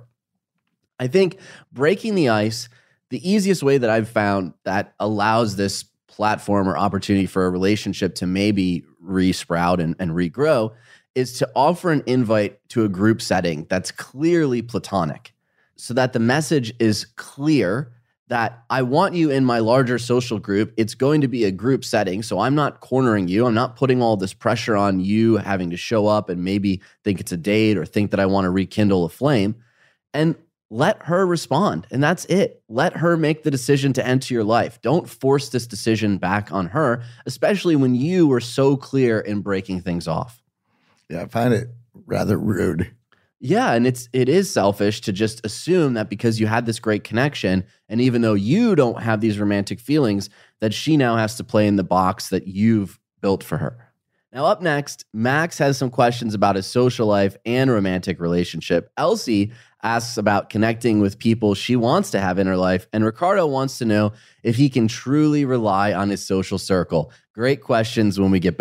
I think breaking the ice, the easiest way that I've found that allows this platform or opportunity for a relationship to maybe re-sprout and, and regrow is to offer an invite to a group setting that's clearly platonic, so that the message is clear that I want you in my larger social group. It's going to be a group setting, so I'm not cornering you. I'm not putting all this pressure on you having to show up and maybe think it's a date or think that I want to rekindle a flame. And let her respond, and that's it. Let her make the decision to enter your life. Don't force this decision back on her, especially when you were so clear in breaking things off. Yeah, I find it rather rude. Yeah, and it's it is selfish to just assume that because you had this great connection, and even though you don't have these romantic feelings, that she now has to play in the box that you've built for her. Now, up next, Max has some questions about his social life and romantic relationship. Elsie asks about connecting with people she wants to have in her life, and Ricardo wants to know if he can truly rely on his social circle. Great questions when we get back.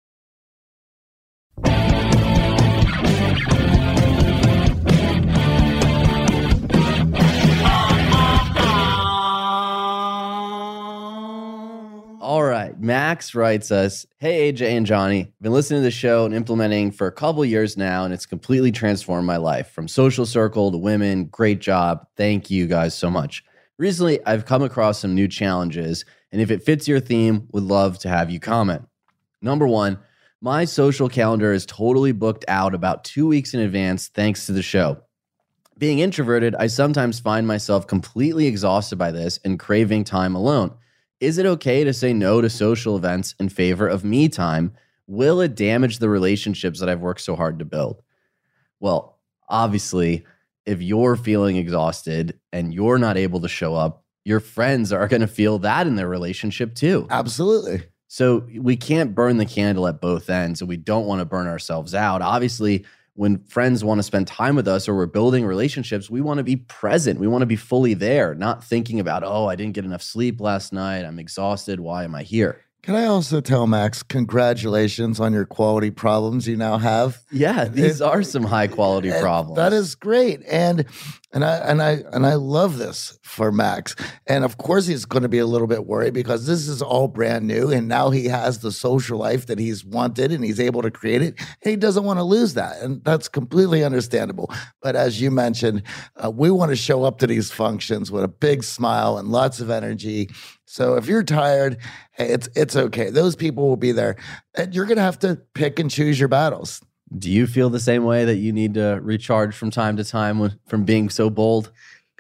All right, Max writes us, "Hey, A J and Johnny, been listening to the show and implementing for a couple years now, and it's completely transformed my life. From social circle to women, great job. Thank you guys so much. Recently, I've come across some new challenges, and if it fits your theme, would love to have you comment. Number one, my social calendar is totally booked out about two weeks in advance thanks to the show. Being introverted, I sometimes find myself completely exhausted by this and craving time alone. Is it okay to say no to social events in favor of me time? Will it damage the relationships that I've worked so hard to build?" Well, obviously, if you're feeling exhausted and you're not able to show up, your friends are going to feel that in their relationship too. Absolutely. So we can't burn the candle at both ends, and we don't want to burn ourselves out. Obviously, when friends want to spend time with us or we're building relationships, we want to be present. We want to be fully there, not thinking about, oh, I didn't get enough sleep last night. I'm exhausted. Why am I here? Can I also tell Max, congratulations on your quality problems you now have? Yeah, these It- are some high quality And problems. That is great. And And I and I and I love this for Max. And of course he's going to be a little bit worried because this is all brand new and now he has the social life that he's wanted and he's able to create it. And he doesn't want to lose that. And that's completely understandable. But as you mentioned, uh, we want to show up to these functions with a big smile and lots of energy. So if you're tired, hey, it's it's okay. Those people will be there. And you're going to have to pick and choose your battles. Do you feel the same way that you need to recharge from time to time when, from being so bold?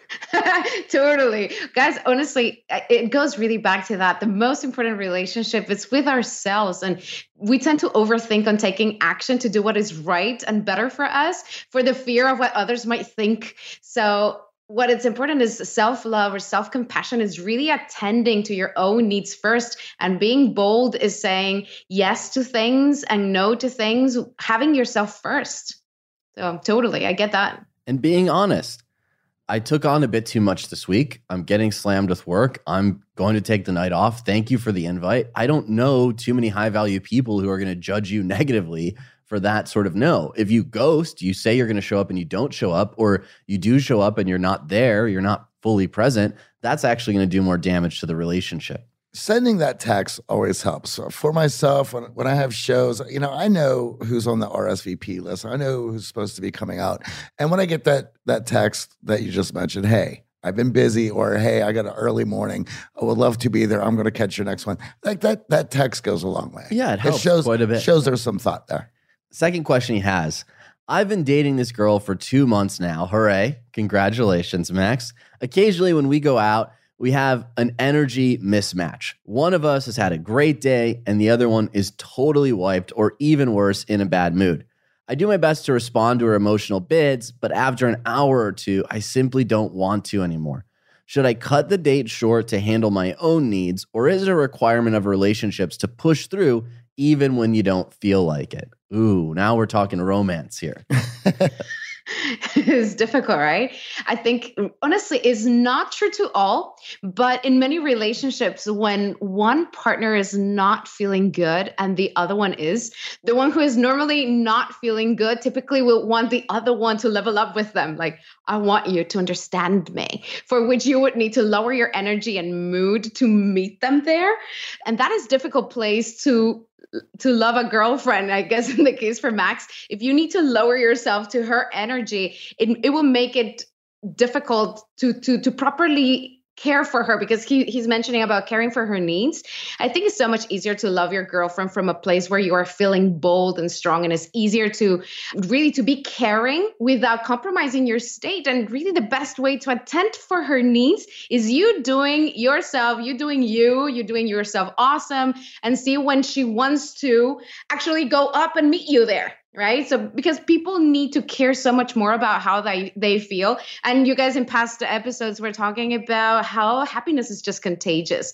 Totally. Guys, honestly, it goes really back to that. The most important relationship is with ourselves. And we tend to overthink on taking action to do what is right and better for us for the fear of what others might think. So what it's important is self-love or self-compassion is really attending to your own needs first. And being bold is saying yes to things and no to things, having yourself first. So totally, I get that. And being honest. I took on a bit too much this week. I'm getting slammed with work. I'm going to take the night off. Thank you for the invite. I don't know too many high-value people who are going to judge you negatively for that sort of no. If you ghost, you say you're going to show up and you don't show up, or you do show up and you're not there, you're not fully present, that's actually going to do more damage to the relationship. Sending that text always helps. So for myself, when, when I have shows, you know, I know who's on the R S V P list. I know who's supposed to be coming out. And when I get that that text that you just mentioned, hey, I've been busy, or hey, I got an early morning. I would love to be there. I'm going to catch your next one. Like that, that text goes a long way. Yeah, it helps it shows, quite a bit. Shows there's some thought there. Second question he has. I've been dating this girl for two months now. Hooray. Congratulations, Max. Occasionally when we go out, we have an energy mismatch. One of us has had a great day and the other one is totally wiped, or even worse, in a bad mood. I do my best to respond to her emotional bids, but after an hour or two, I simply don't want to anymore. Should I cut the date short to handle my own needs, or is it a requirement of relationships to push through even when you don't feel like it? Ooh, now we're talking romance here. It's difficult, right? I think, honestly, it's not true to all, but in many relationships, when one partner is not feeling good and the other one is, the one who is normally not feeling good typically will want the other one to level up with them. Like, I want you to understand me, for which you would need to lower your energy and mood to meet them there. And that is a difficult place to to love a girlfriend, I guess, in the case for Max. If you need to lower yourself to her energy, it, it will make it difficult to to to properly care for her, because he, he's mentioning about caring for her needs. I think it's so much easier to love your girlfriend from a place where you are feeling bold and strong, and it's easier to really to be caring without compromising your state. And really the best way to attend for her needs is you doing yourself, you doing you, you doing yourself awesome, and see when she wants to actually go up and meet you there. Right? So because people need to care so much more about how they, they feel. And you guys in past episodes were talking about how happiness is just contagious.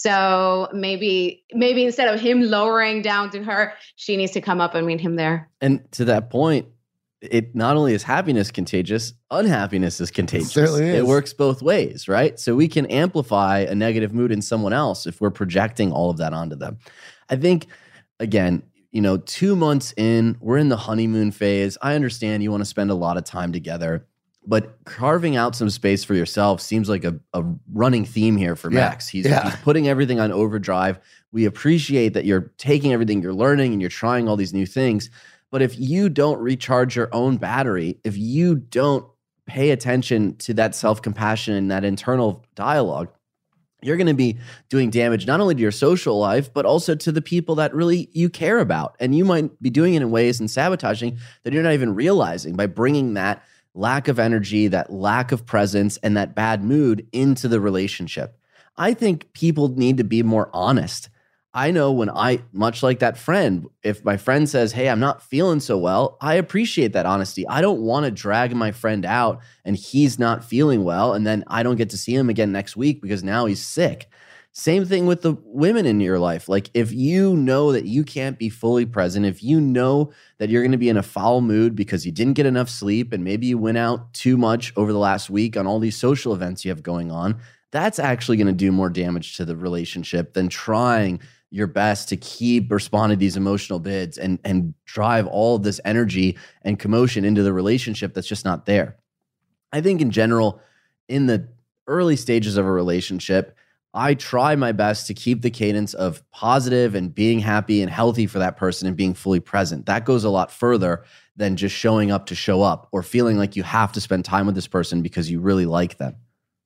So maybe maybe instead of him lowering down to her, she needs to come up and meet him there. And to that point, it not only is happiness contagious, unhappiness is contagious. It certainly is. It works both ways, right? So we can amplify a negative mood in someone else if we're projecting all of that onto them. I think, again, you know, two months in, we're in the honeymoon phase. I understand you want to spend a lot of time together, but carving out some space for yourself seems like a, a running theme here for Yeah. Max. He's, Yeah. he's putting everything on overdrive. We appreciate that you're taking everything you're learning and you're trying all these new things. But if you don't recharge your own battery, if you don't pay attention to that self-compassion and that internal dialogue, you're going to be doing damage not only to your social life, but also to the people that really you care about. And you might be doing it in ways and sabotaging that you're not even realizing by bringing that lack of energy, that lack of presence, and that bad mood into the relationship. I think people need to be more honest. I know when I, much like that friend, if my friend says, hey, I'm not feeling so well, I appreciate that honesty. I don't want to drag my friend out and he's not feeling well, and then I don't get to see him again next week because now he's sick. Same thing with the women in your life. Like, if you know that you can't be fully present, if you know that you're going to be in a foul mood because you didn't get enough sleep and maybe you went out too much over the last week on all these social events you have going on, that's actually going to do more damage to the relationship than trying your best to keep responding to these emotional bids and, and drive all of this energy and commotion into the relationship that's just not there. I think in general, in the early stages of a relationship, I try my best to keep the cadence of positive and being happy and healthy for that person and being fully present. That goes a lot further than just showing up to show up or feeling like you have to spend time with this person because you really like them.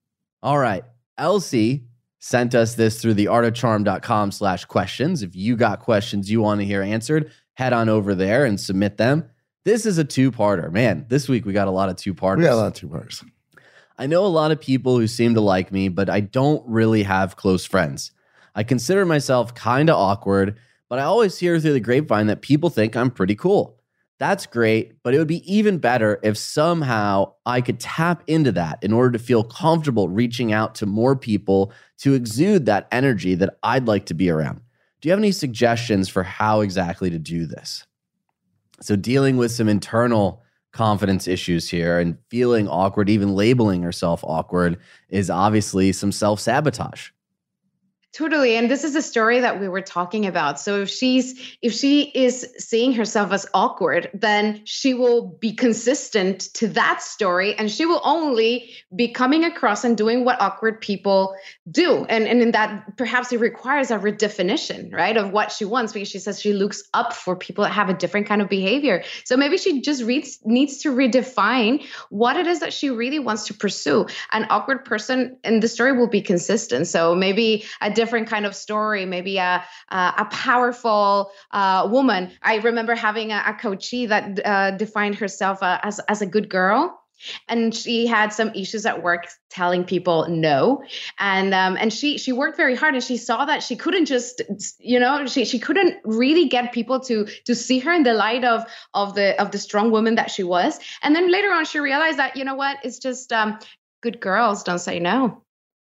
All right. Elsie sent us this through the art of charm dot com slash questions. If you got questions you want to hear answered, head on over there and submit them. This is a two-parter. Man, this week we got a lot of two-parters. We got a lot of two-parters. I know a lot of people who seem to like me, but I don't really have close friends. I consider myself kind of awkward, but I always hear through the grapevine that people think I'm pretty cool. That's great, but it would be even better if somehow I could tap into that in order to feel comfortable reaching out to more people to exude that energy that I'd like to be around. Do you have any suggestions for how exactly to do this? So dealing with some internal confidence issues here and feeling awkward, even labeling herself awkward, is obviously some self-sabotage. Totally. And this is a story that we were talking about. So if she's if she is seeing herself as awkward, then she will be consistent to that story, and she will only be coming across and doing what awkward people do. And, and in that, perhaps it requires a redefinition, right, of what she wants, because she says she looks up for people that have a different kind of behavior. So maybe she just reads, needs to redefine what it is that she really wants to pursue. An awkward person in the story will be consistent. So maybe a different kind of story, maybe a a, a powerful uh, woman. I remember having a, a coachee that uh, defined herself uh, as as a good girl, and she had some issues at work telling people no, and um, and she she worked very hard, and she saw that she couldn't just you know she she couldn't really get people to to see her in the light of of the of the strong woman that she was. And then later on, she realized that, you know what, it's just um, good girls don't say no.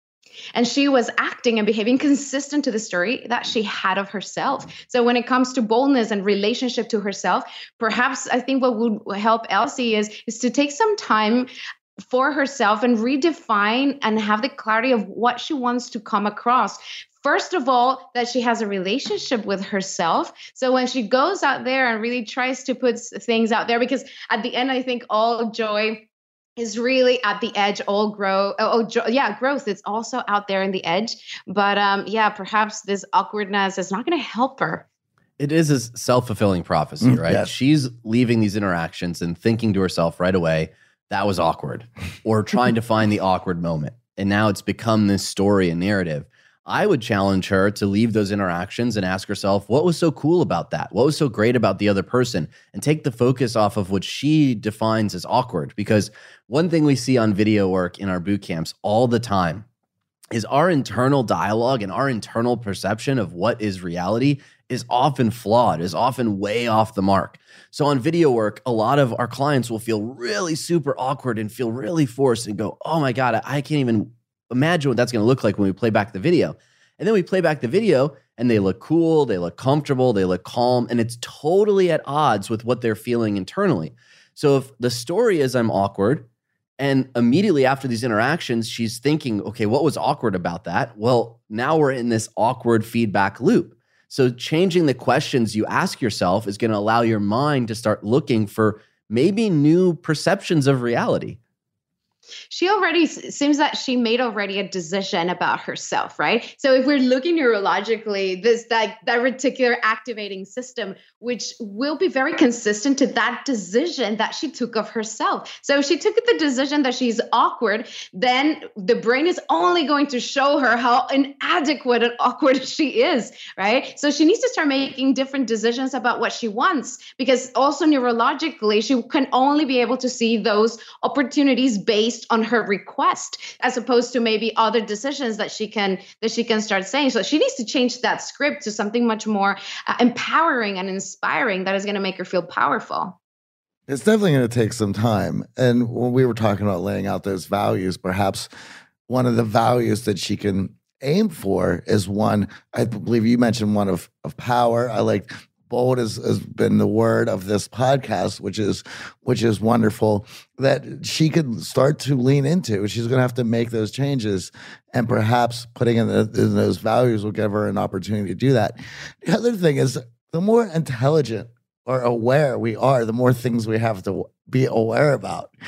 And she was acting and behaving consistent to the story that she had of herself. So when it comes to boldness and relationship to herself, perhaps I think what would help Elsie is, is to take some time for herself and redefine and have the clarity of what she wants to come across. First of all, that she has a relationship with herself. So when she goes out there and really tries to put things out there, because at the end, I think all joy is really at the edge, all grow. Oh, oh, yeah, growth. It's also out there in the edge. But um, yeah, perhaps this awkwardness is not going to help her. It is a self-fulfilling prophecy, Mm, right? yes. She's leaving these interactions and thinking to herself right away, that was awkward, or trying to find the awkward moment. And now it's become this story and narrative. I would challenge her to leave those interactions and ask herself, what was so cool about that? What was so great about the other person? And take the focus off of what she defines as awkward. Because one thing we see on video work in our boot camps all the time is our internal dialogue and our internal perception of what is reality is often flawed, is often way off the mark. So on video work, a lot of our clients will feel really super awkward and feel really forced and go, oh my God, I can't even imagine what that's going to look like when we play back the video. And then we play back the video and they look cool, they look comfortable, they look calm, and it's totally at odds with what they're feeling internally. So if the story is I'm awkward, and immediately after these interactions, she's thinking, okay, what was awkward about that? Well, now we're in this awkward feedback loop. So changing the questions you ask yourself is going to allow your mind to start looking for maybe new perceptions of reality. She already seems that she made already a decision about herself, right? So if we're looking neurologically, this that, that reticular activating system, which will be very consistent to that decision that she took of herself. So if she took the decision that she's awkward, then the brain is only going to show her how inadequate and awkward she is, right? So she needs to start making different decisions about what she wants, because also neurologically, she can only be able to see those opportunities based on her request, as opposed to maybe other decisions that she can that she can start saying. So she needs to change that script to something much more uh, empowering and inspiring that is going to make her feel powerful. It's definitely going to take some time. And when we were talking about laying out those values, perhaps one of the values that she can aim for is one, I believe you mentioned one of, of power. I like bold has, has been the word of this podcast, which is which is wonderful, that she could start to lean into. She's going to have to make those changes, and perhaps putting in, the, in those values will give her an opportunity to do that. The other thing is, the more intelligent or aware we are, the more things we have to be aware about.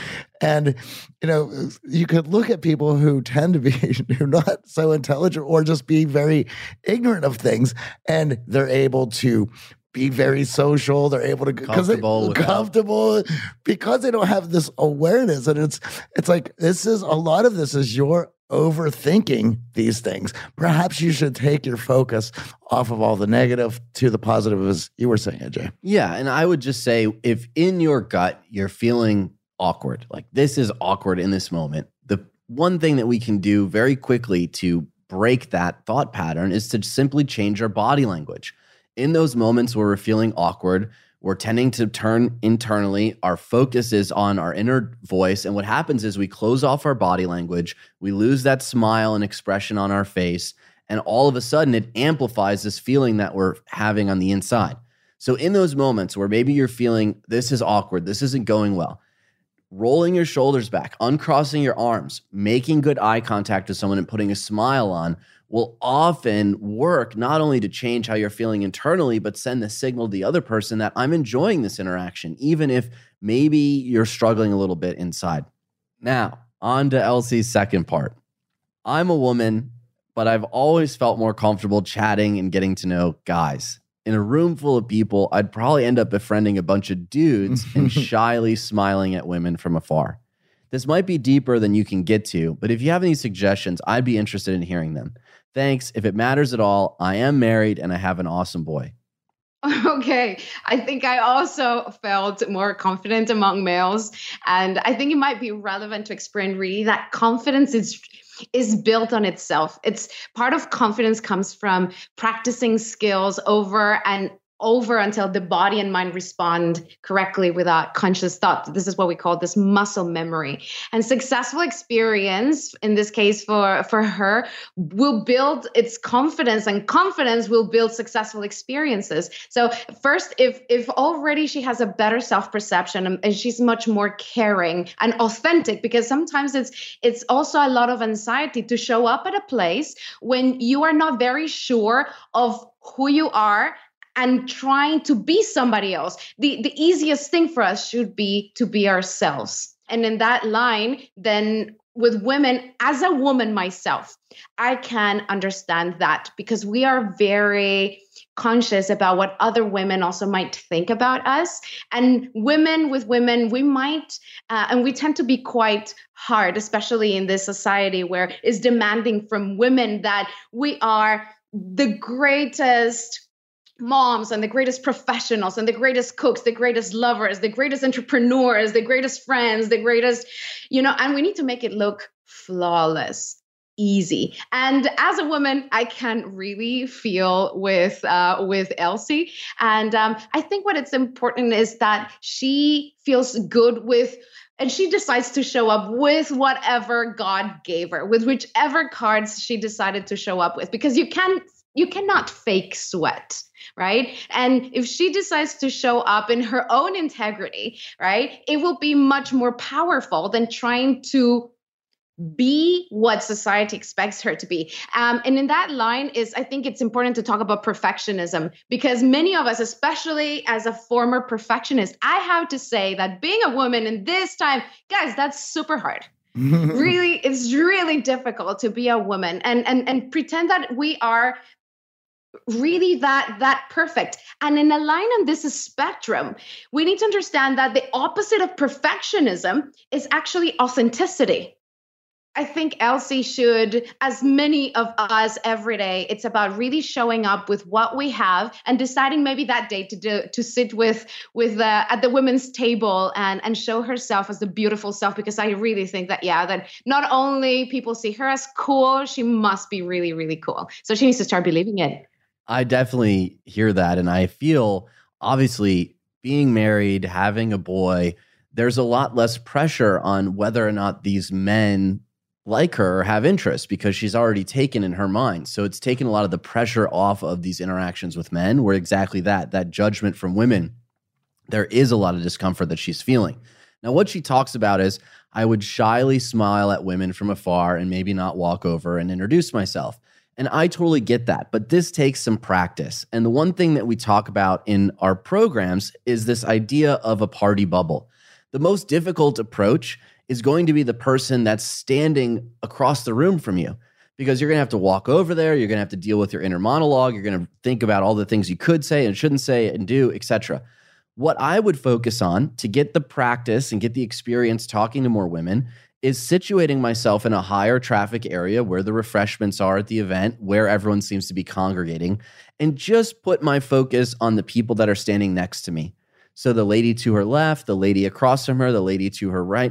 And, you know, you could look at people who tend to be who not so intelligent or just be very ignorant of things, and they're able to be very social. They're able to Comfortable they, with comfortable because they don't have this awareness. And it's it's like this is a lot of this is your overthinking these things. Perhaps you should take your focus off of all the negative to the positive, as you were saying, A J. Yeah, and I would just say if in your gut you're feeling awkward, like this is awkward in this moment, the one thing that we can do very quickly to break that thought pattern is to simply change our body language. In those moments where we're feeling awkward, we're tending to turn internally. Our focus is on our inner voice. And what happens is we close off our body language. We lose that smile and expression on our face. And all of a sudden, it amplifies this feeling that we're having on the inside. So in those moments where maybe you're feeling this is awkward, this isn't going well, rolling your shoulders back, uncrossing your arms, making good eye contact with someone and putting a smile on will often work not only to change how you're feeling internally, but send the signal to the other person that I'm enjoying this interaction, even if maybe you're struggling a little bit inside. Now, on to Elsie's second part. I'm a woman, but I've always felt more comfortable chatting and getting to know guys. In a room full of people, I'd probably end up befriending a bunch of dudes and shyly smiling at women from afar. This might be deeper than you can get to, but if you have any suggestions, I'd be interested in hearing them. Thanks. If it matters at all, I am married and I have an awesome boy. Okay. I think I also felt more confident among males. And I think it might be relevant to explain really that confidence is is built on itself. It's part of confidence comes from practicing skills over and over until the body and mind respond correctly without conscious thought. This is what we call this muscle memory. And successful experience, in this case for, for her, will build its confidence, and confidence will build successful experiences. So first, if if already she has a better self-perception and, and she's much more caring and authentic, because sometimes it's it's also a lot of anxiety to show up at a place when you are not very sure of who you are and trying to be somebody else. The, the easiest thing for us should be to be ourselves. And in that line, then with women, as a woman myself, I can understand that because we are very conscious about what other women also might think about us. And women with women, we might, uh, and we tend to be quite hard, especially in this society where it's demanding from women that we are the greatest moms and the greatest professionals and the greatest cooks, the greatest lovers, the greatest entrepreneurs, the greatest friends, the greatest, you know, and we need to make it look flawless, easy. And as a woman, I can really feel with uh, with Elsie. And um, I think what it's important is that she feels good with, and she decides to show up with whatever God gave her, with whichever cards she decided to show up with, because you can't You cannot fake sweat, right? And if she decides to show up in her own integrity, right, it will be much more powerful than trying to be what society expects her to be. Um, and in that line is, I think it's important to talk about perfectionism, because many of us, especially as a former perfectionist, I have to say that being a woman in this time, guys, that's super hard. Really, it's really difficult to be a woman and and and pretend that we are really that that perfect. And in a line on this spectrum, we need to understand that the opposite of perfectionism is actually authenticity. I think Elsie should, as many of us every day, it's about really showing up with what we have and deciding maybe that day to do, to sit with with uh, at the women's table and and show herself as the beautiful self. Because I really think that yeah, that not only people see her as cool, she must be really really cool. So she needs to start believing it. I definitely hear that, and I feel obviously being married, having a boy, there's a lot less pressure on whether or not these men like her or have interest, because she's already taken in her mind. So it's taken a lot of the pressure off of these interactions with men, where exactly that, that judgment from women, there is a lot of discomfort that she's feeling. Now, what she talks about is, I would shyly smile at women from afar and maybe not walk over and introduce myself. And I totally get that, but this takes some practice. And the one thing that we talk about in our programs is this idea of a party bubble. The most difficult approach is going to be the person that's standing across the room from you, because you're going to have to walk over there. You're going to have to deal with your inner monologue. You're going to think about all the things you could say and shouldn't say and do, et cetera. What I would focus on to get the practice and get the experience talking to more women is situating myself in a higher traffic area where the refreshments are at the event, where everyone seems to be congregating, and just put my focus on the people that are standing next to me. So the lady to her left, the lady across from her, the lady to her right.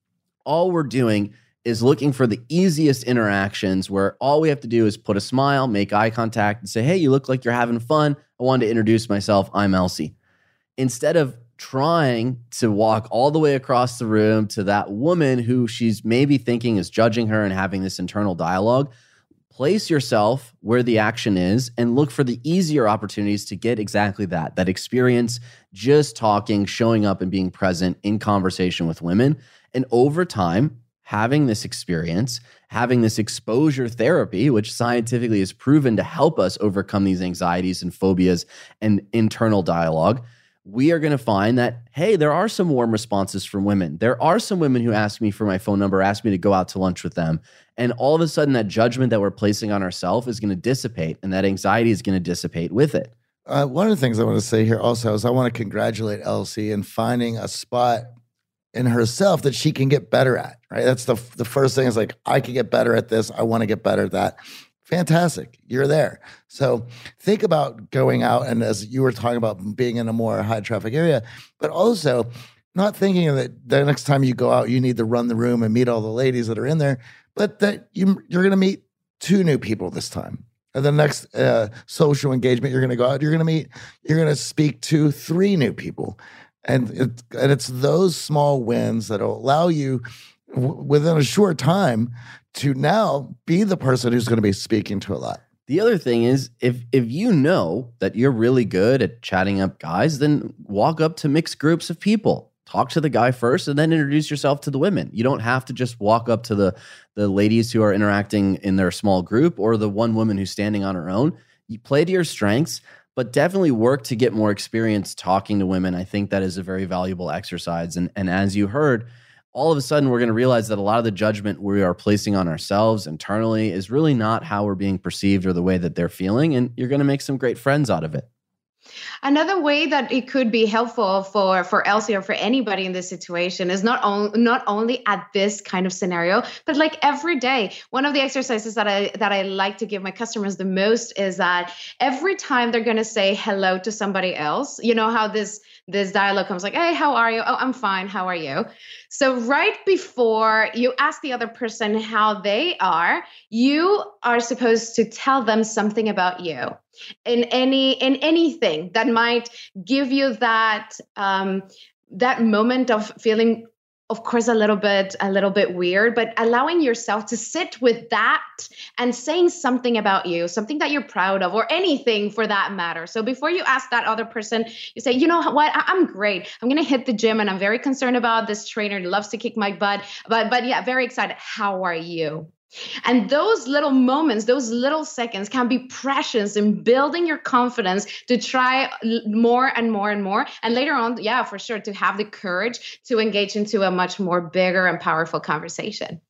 All we're doing is looking for the easiest interactions where all we have to do is put a smile, make eye contact, and say, hey, you look like you're having fun. I wanted to introduce myself. I'm Elsie. Instead of trying to walk all the way across the room to that woman who she's maybe thinking is judging her and having this internal dialogue, place yourself where the action is and look for the easier opportunities to get exactly that, that experience, just talking, showing up and being present in conversation with women. And over time, having this experience, having this exposure therapy, which scientifically is proven to help us overcome these anxieties and phobias and internal dialogue, we are going to find that, hey, there are some warm responses from women. There are some women who ask me for my phone number, ask me to go out to lunch with them. And all of a sudden, that judgment that we're placing on ourselves is going to dissipate, and that anxiety is going to dissipate with it. Uh, one of the things I want to say here also is I want to congratulate Elsie in finding a spot in herself that she can get better at, right? That's the, the first thing is like, I can get better at this. I want to get better at that. Fantastic. You're there. So think about going out, and as you were talking about being in a more high traffic area, but also not thinking that the next time you go out, you need to run the room and meet all the ladies that are in there, but that you, you're going to meet two new people this time. And the next uh, social engagement, you're going to go out, you're going to meet, you're going to speak to three new people. And, it, and it's those small wins that will allow you w- within a short time to now be the person who's going to be speaking to a lot. The other thing is, if if you know that you're really good at chatting up guys, then walk up to mixed groups of people. Talk to the guy first and then introduce yourself to the women. You don't have to just walk up to the, the ladies who are interacting in their small group or the one woman who's standing on her own. You play to your strengths, but definitely work to get more experience talking to women. I think that is a very valuable exercise. And, and as you heard, all of a sudden, we're going to realize that a lot of the judgment we are placing on ourselves internally is really not how we're being perceived or the way that they're feeling. And you're going to make some great friends out of it. Another way that it could be helpful for, for Elsie or for anybody in this situation is not, on, not only at this kind of scenario, but like every day. One of the exercises that I that I like to give my customers the most is that every time they're going to say hello to somebody else, you know how this this dialogue comes like, hey, how are you? Oh, I'm fine. How are you? So right before you ask the other person how they are, you are supposed to tell them something about you in any in anything that might give you that um, that moment of feeling, of course, a little bit, a little bit weird, but allowing yourself to sit with that and saying something about you, something that you're proud of, or anything for that matter. So before you ask that other person, you say, you know what, I- I'm great. I'm going to hit the gym and I'm very concerned about this trainer. He loves to kick my butt, but, but yeah, very excited. How are you? And those little moments, those little seconds can be precious in building your confidence to try more and more and more. And later on, yeah, for sure, to have the courage to engage into a much more bigger and powerful conversation.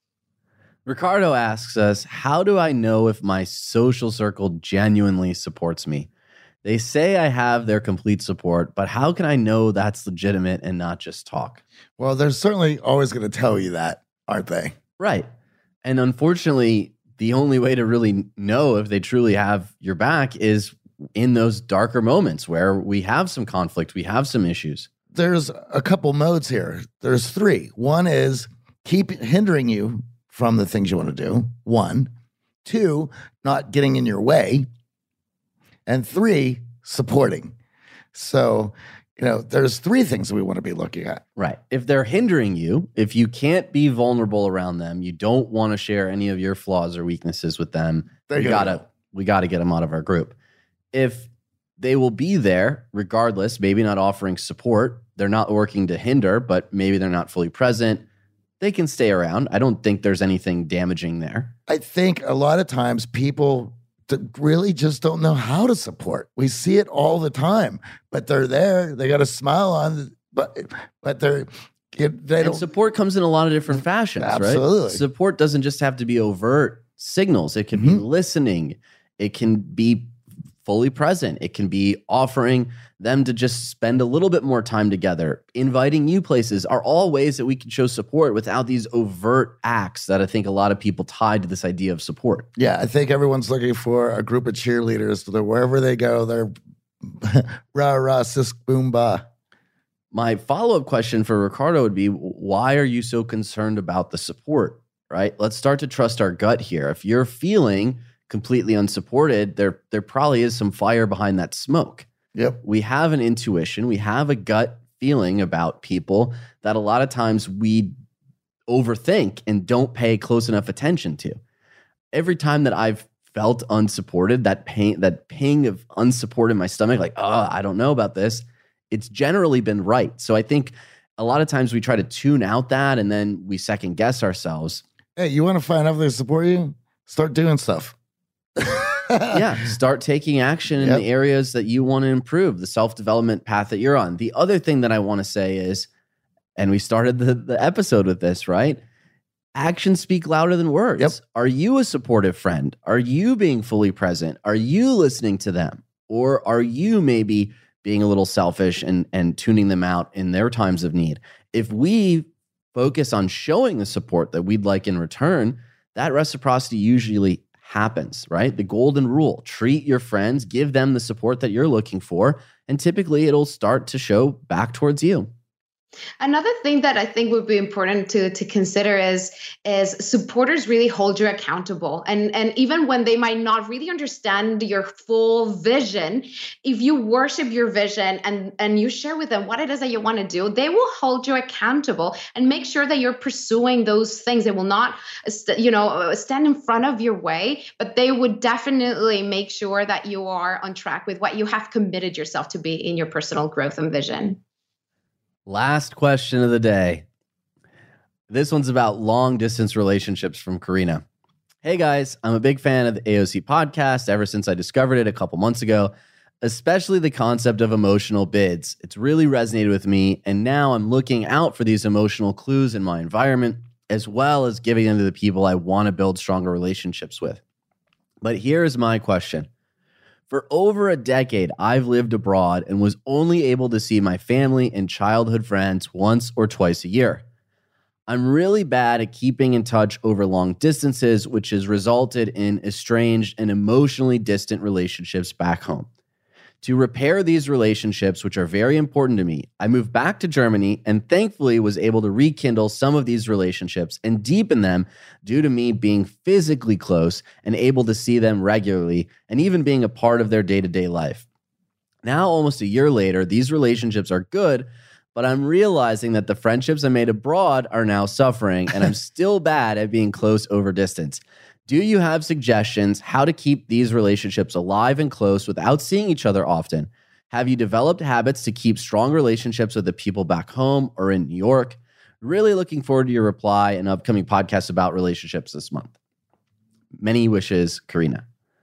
Ricardo asks us, how do I know if my social circle genuinely supports me? They say I have their complete support, but how can I know that's legitimate and not just talk? Well, they're certainly always going to tell you that, aren't they? Right. And unfortunately, the only way to really know if they truly have your back is in those darker moments where we have some conflict, we have some issues. There's a couple modes here. There's three. One is keep hindering you from the things you want to do. One. Two, not getting in your way. And three, supporting. So, you know, there's three things that we want to be looking at. Right. If they're hindering you, if you can't be vulnerable around them, you don't want to share any of your flaws or weaknesses with them, we gotta we gotta get them out of our group. If they will be there regardless, maybe not offering support, they're not working to hinder, but maybe they're not fully present, they can stay around. I don't think there's anything damaging there. I think a lot of times people that really just don't know how to support. We see it all the time, but they're there. They got a smile on, but but they're You- they And don't- support comes in a lot of different fashions, Absolutely. right? Support doesn't just have to be overt signals. It can be Mhm. listening. It can be fully present. It can be offering them to just spend a little bit more time together. Inviting you places are all ways that we can show support without these overt acts that I think a lot of people tied to this idea of support. Yeah, I think everyone's looking for a group of cheerleaders. So that wherever they go, they're rah rah sis boom ba. My follow-up question for Ricardo would be, why are you so concerned about the support, right? Let's start to trust our gut here. If you're feeling completely unsupported, there, there probably is some fire behind that smoke. Yep. We have an intuition, we have a gut feeling about people that a lot of times we overthink and don't pay close enough attention to. Every time that I've felt unsupported, that pain, that ping of unsupport in my stomach, like, oh, I don't know about this, it's generally been right. So I think a lot of times we try to tune out that and then we second guess ourselves. Hey, you want to find out if they support you? Start doing stuff. Yeah, start taking action in Yep. the areas that you want to improve, the self-development path that you're on. The other thing that I want to say is, and we started the, the episode with this, right? Actions speak louder than words. Yep. Are you a supportive friend? Are you being fully present? Are you listening to them? Or are you maybe being a little selfish and, and tuning them out in their times of need? If we focus on showing the support that we'd like in return, that reciprocity usually happens, right? The golden rule: treat your friends, give them the support that you're looking for, and typically it'll start to show back towards you. Another thing that I think would be important to to consider is is supporters really hold you accountable, and and even when they might not really understand your full vision, if you worship your vision and and you share with them what it is that you want to do, they will hold you accountable and make sure that you're pursuing those things. They will not, st- you know, stand in front of your way, but they would definitely make sure that you are on track with what you have committed yourself to be in your personal growth and vision. Last question of the day. This one's about long distance relationships from Karina. Hey guys, I'm a big fan of the A O C podcast ever since I discovered it a couple months ago, especially the concept of emotional bids. It's really resonated with me, and now I'm looking out for these emotional clues in my environment, as well as giving them to the people I want to build stronger relationships with. But here's my question. For over a decade, I've lived abroad and was only able to see my family and childhood friends once or twice a year. I'm really bad at keeping in touch over long distances, which has resulted in estranged and emotionally distant relationships back home. To repair these relationships, which are very important to me, I moved back to Germany and thankfully was able to rekindle some of these relationships and deepen them due to me being physically close and able to see them regularly and even being a part of their day-to-day life. Now, almost a year later, these relationships are good, but I'm realizing that the friendships I made abroad are now suffering, and I'm still bad at being close over distance. Do you have suggestions how to keep these relationships alive and close without seeing each other often? Have you developed habits to keep strong relationships with the people back home or in New York? Really looking forward to your reply and upcoming podcasts about relationships this month. Many wishes, Karina.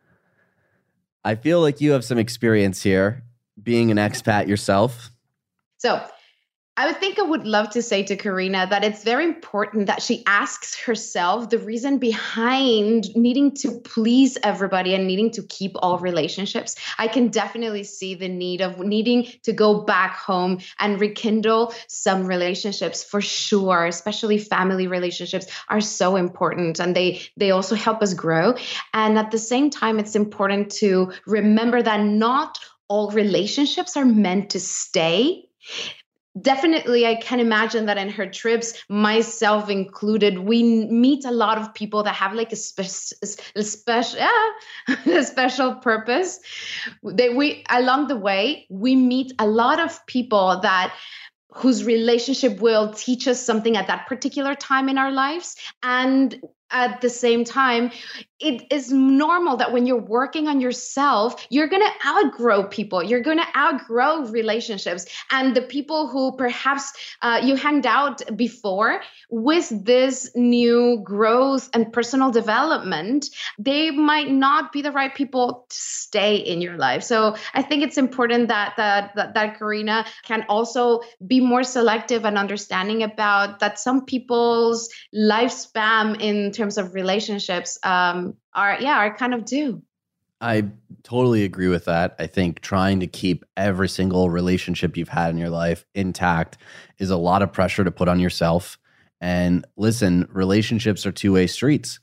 I feel like you have some experience here, being an expat yourself. So I would think I would love to say to Karina that it's very important that she asks herself the reason behind needing to please everybody and needing to keep all relationships. I can definitely see the need of needing to go back home and rekindle some relationships for sure, especially family relationships are so important, and they, they also help us grow. And at the same time, it's important to remember that not all relationships are meant to stay. Definitely, I can imagine that in her trips, myself included, we meet a lot of people that have like a, spe- a special, yeah, a special purpose. They, we along the way, we meet a lot of people that whose relationship will teach us something at that particular time in our lives. And at the same time, it is normal that when you're working on yourself, you're going to outgrow people. You're going to outgrow relationships. And the people who perhaps uh, you hanged out before with this new growth and personal development, they might not be the right people to stay in your life. So I think it's important that that that, that Karina can also be more selective and understanding about that some people's lifespan in terms of relationships um, are, yeah, are kind of due. I totally agree with that. I think trying to keep every single relationship you've had in your life intact is a lot of pressure to put on yourself. And listen, relationships are two-way streets.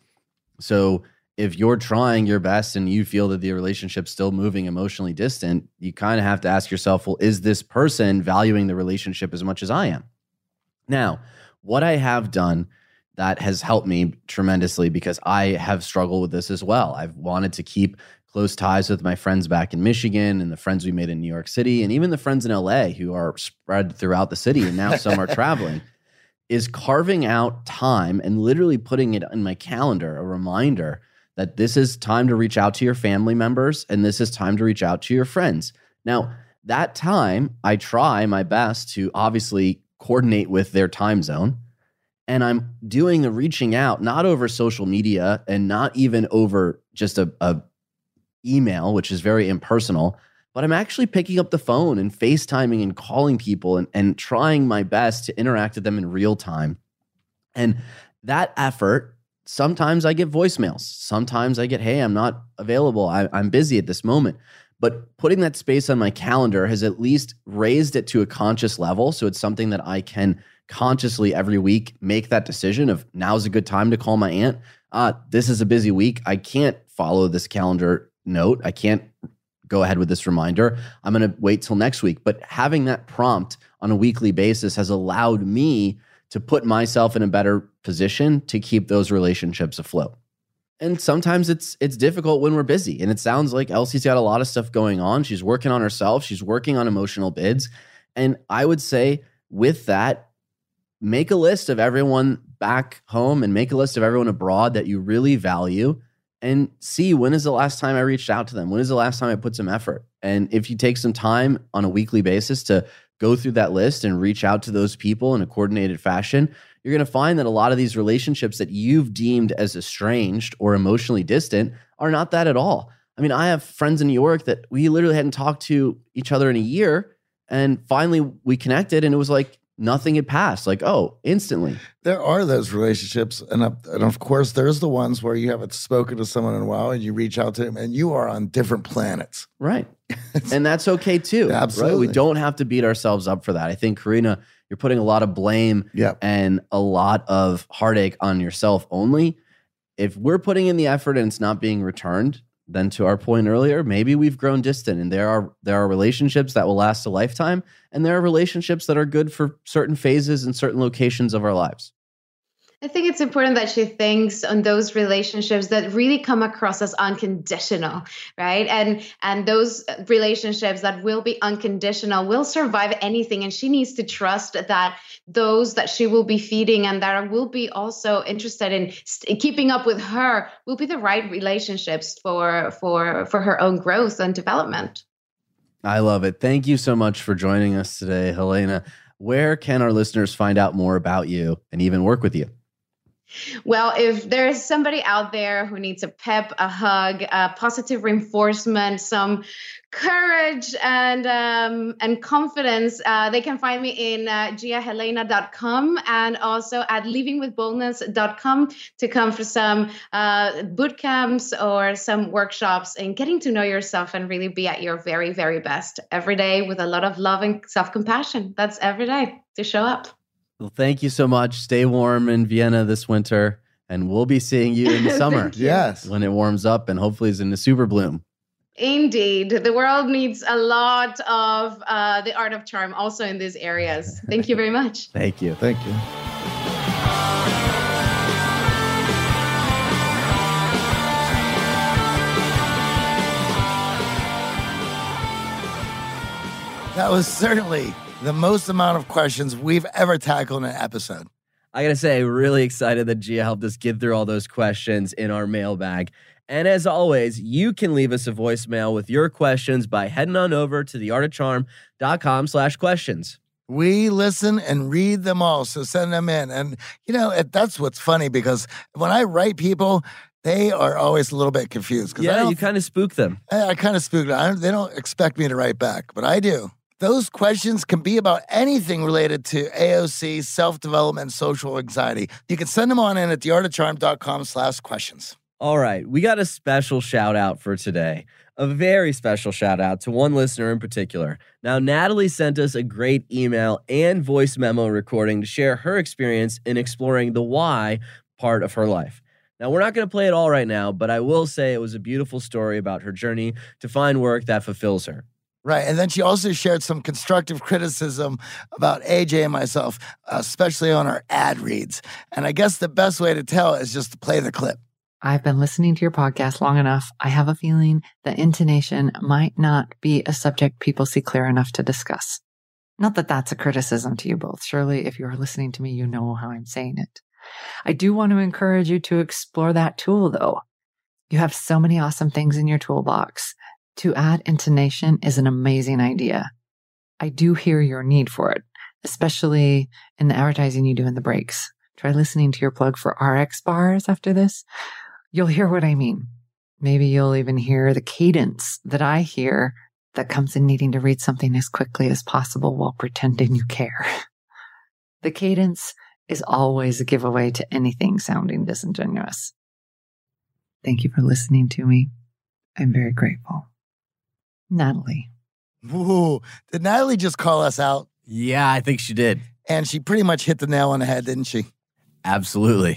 So if you're trying your best and you feel that the relationship's still moving emotionally distant, you kind of have to ask yourself, well, is this person valuing the relationship as much as I am? Now, what I have done that has helped me tremendously, because I have struggled with this as well. I've wanted to keep close ties with my friends back in Michigan and the friends we made in New York City and even the friends in L A who are spread throughout the city and now some are traveling, is carving out time and literally putting it in my calendar, a reminder that this is time to reach out to your family members and this is time to reach out to your friends. Now, that time, I try my best to obviously coordinate with their time zone. And I'm doing the reaching out, not over social media and not even over just a, a email, which is very impersonal, but I'm actually picking up the phone and FaceTiming and calling people and, and trying my best to interact with them in real time. And that effort, sometimes I get voicemails. Sometimes I get, hey, I'm not available. I, I'm busy at this moment. But putting that space on my calendar has at least raised it to a conscious level. So it's something that I can consciously every week make that decision of now's a good time to call my aunt. Uh, this is a busy week. I can't follow this calendar note. I can't go ahead with this reminder. I'm going to wait till next week. But having that prompt on a weekly basis has allowed me to put myself in a better position to keep those relationships afloat. And sometimes it's it's difficult when we're busy. And it sounds like Elsie's got a lot of stuff going on. She's working on herself. She's working on emotional bids. And I would say with that, make a list of everyone back home and make a list of everyone abroad that you really value and see when is the last time I reached out to them? When is the last time I put some effort? And if you take some time on a weekly basis to go through that list and reach out to those people in a coordinated fashion, you're going to find that a lot of these relationships that you've deemed as estranged or emotionally distant are not that at all. I mean, I have friends in New York that we literally hadn't talked to each other in a year, and finally we connected and it was like nothing had passed. Like, oh, instantly. There are those relationships. And, uh, and of course, there's the ones where you haven't spoken to someone in a while and you reach out to them and you are on different planets. Right. And that's okay too. Absolutely. Right? We don't have to beat ourselves up for that. I think, Karina, you're putting a lot of blame Yep. and a lot of heartache on yourself only. If we're putting in the effort and it's not being returned, then to our point earlier, maybe we've grown distant, and there are there are relationships that will last a lifetime, and there are relationships that are good for certain phases and certain locations of our lives. I think it's important that she thinks on those relationships that really come across as unconditional, right? And and those relationships that will be unconditional will survive anything. And she needs to trust that those that she will be feeding and that will be also interested in st- keeping up with her will be the right relationships for for for her own growth and development. I love it. Thank you so much for joining us today, Helena. Where can our listeners find out more about you and even work with you? Well, if there's somebody out there who needs a pep, a hug, a positive reinforcement, some courage and um, and confidence, uh, they can find me in uh, gia helena dot com and also at living with boldness dot com to come for some uh, boot camps or some workshops and getting to know yourself and really be at your very, very best every day with a lot of love and self-compassion. That's every day to show up. Well, thank you so much. Stay warm in Vienna this winter, and we'll be seeing you in the summer. Yes. When it warms up and hopefully is in the super bloom. Indeed. The world needs a lot of uh, the art of charm also in these areas. Thank you very much. Thank you. Thank you. That was certainly the most amount of questions we've ever tackled in an episode. I gotta say, really excited that Gia helped us get through all those questions in our mailbag. And as always, you can leave us a voicemail with your questions by heading on over to theartofcharm.com slash questions. We listen and read them all, so send them in. And, you know, it, that's what's funny, because when I write people, they are always a little bit confused. Yeah, you kind of spook them. I, I kind of spook them. I don't, they don't expect me to write back, but I do. Those questions can be about anything related to A O C, self-development, social anxiety. You can send them on in at theartofcharm.com slash questions. All right, we got a special shout out for today. A very special shout out to one listener in particular. Now, Natalie sent us a great email and voice memo recording to share her experience in exploring the why part of her life. Now, we're not going to play it all right now, but I will say it was a beautiful story about her journey to find work that fulfills her. Right. And then she also shared some constructive criticism about A J and myself, especially on our ad reads. And I guess the best way to tell is just to play the clip. I've been listening to your podcast long enough. I have a feeling that intonation might not be a subject people see clear enough to discuss. Not that that's a criticism to you both. Surely, if you're listening to me, you know how I'm saying it. I do want to encourage you to explore that tool, though. You have so many awesome things in your toolbox. To add intonation is an amazing idea. I do hear your need for it, especially in the advertising you do in the breaks. Try listening to your plug for R X bars after this. You'll hear what I mean. Maybe you'll even hear the cadence that I hear that comes in needing to read something as quickly as possible while pretending you care. The cadence is always a giveaway to anything sounding disingenuous. Thank you for listening to me. I'm very grateful. Natalie. Ooh, did Natalie just call us out? Yeah, I think she did. And she pretty much hit the nail on the head, didn't she? Absolutely.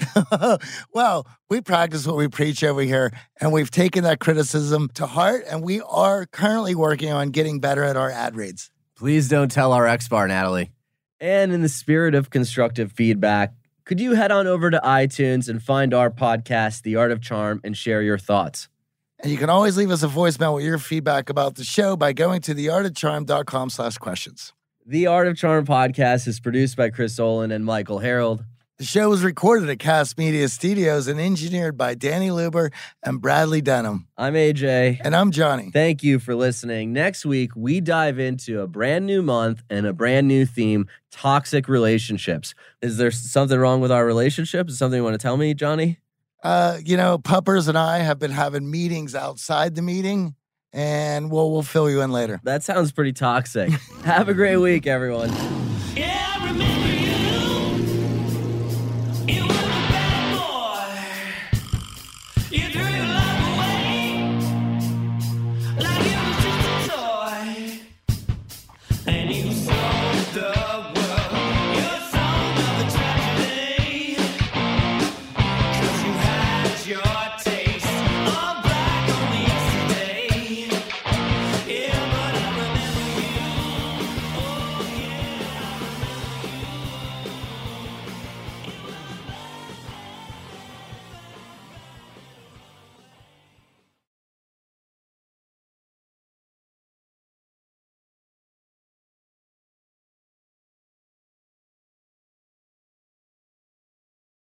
Well, we practice what we preach over here, and we've taken that criticism to heart, and we are currently working on getting better at our ad reads. Please don't tell our X-Bar, Natalie. And in the spirit of constructive feedback, could you head on over to iTunes and find our podcast, The Art of Charm, and share your thoughts? And you can always leave us a voicemail with your feedback about the show by going to theartofcharm.com slash questions. The Art of Charm podcast is produced by Chris Olin and Michael Harold. The show was recorded at Cast Media Studios and engineered by Danny Luber and Bradley Denham. I'm A J. And I'm Johnny. Thank you for listening. Next week, we dive into a brand new month and a brand new theme, toxic relationships. Is there something wrong with our relationship? Is there something you want to tell me, Johnny? Uh, you know, Puppers and I have been having meetings outside the meeting, and we'll, we'll fill you in later. That sounds pretty toxic. Have a great week, everyone. Yeah, I remember you. It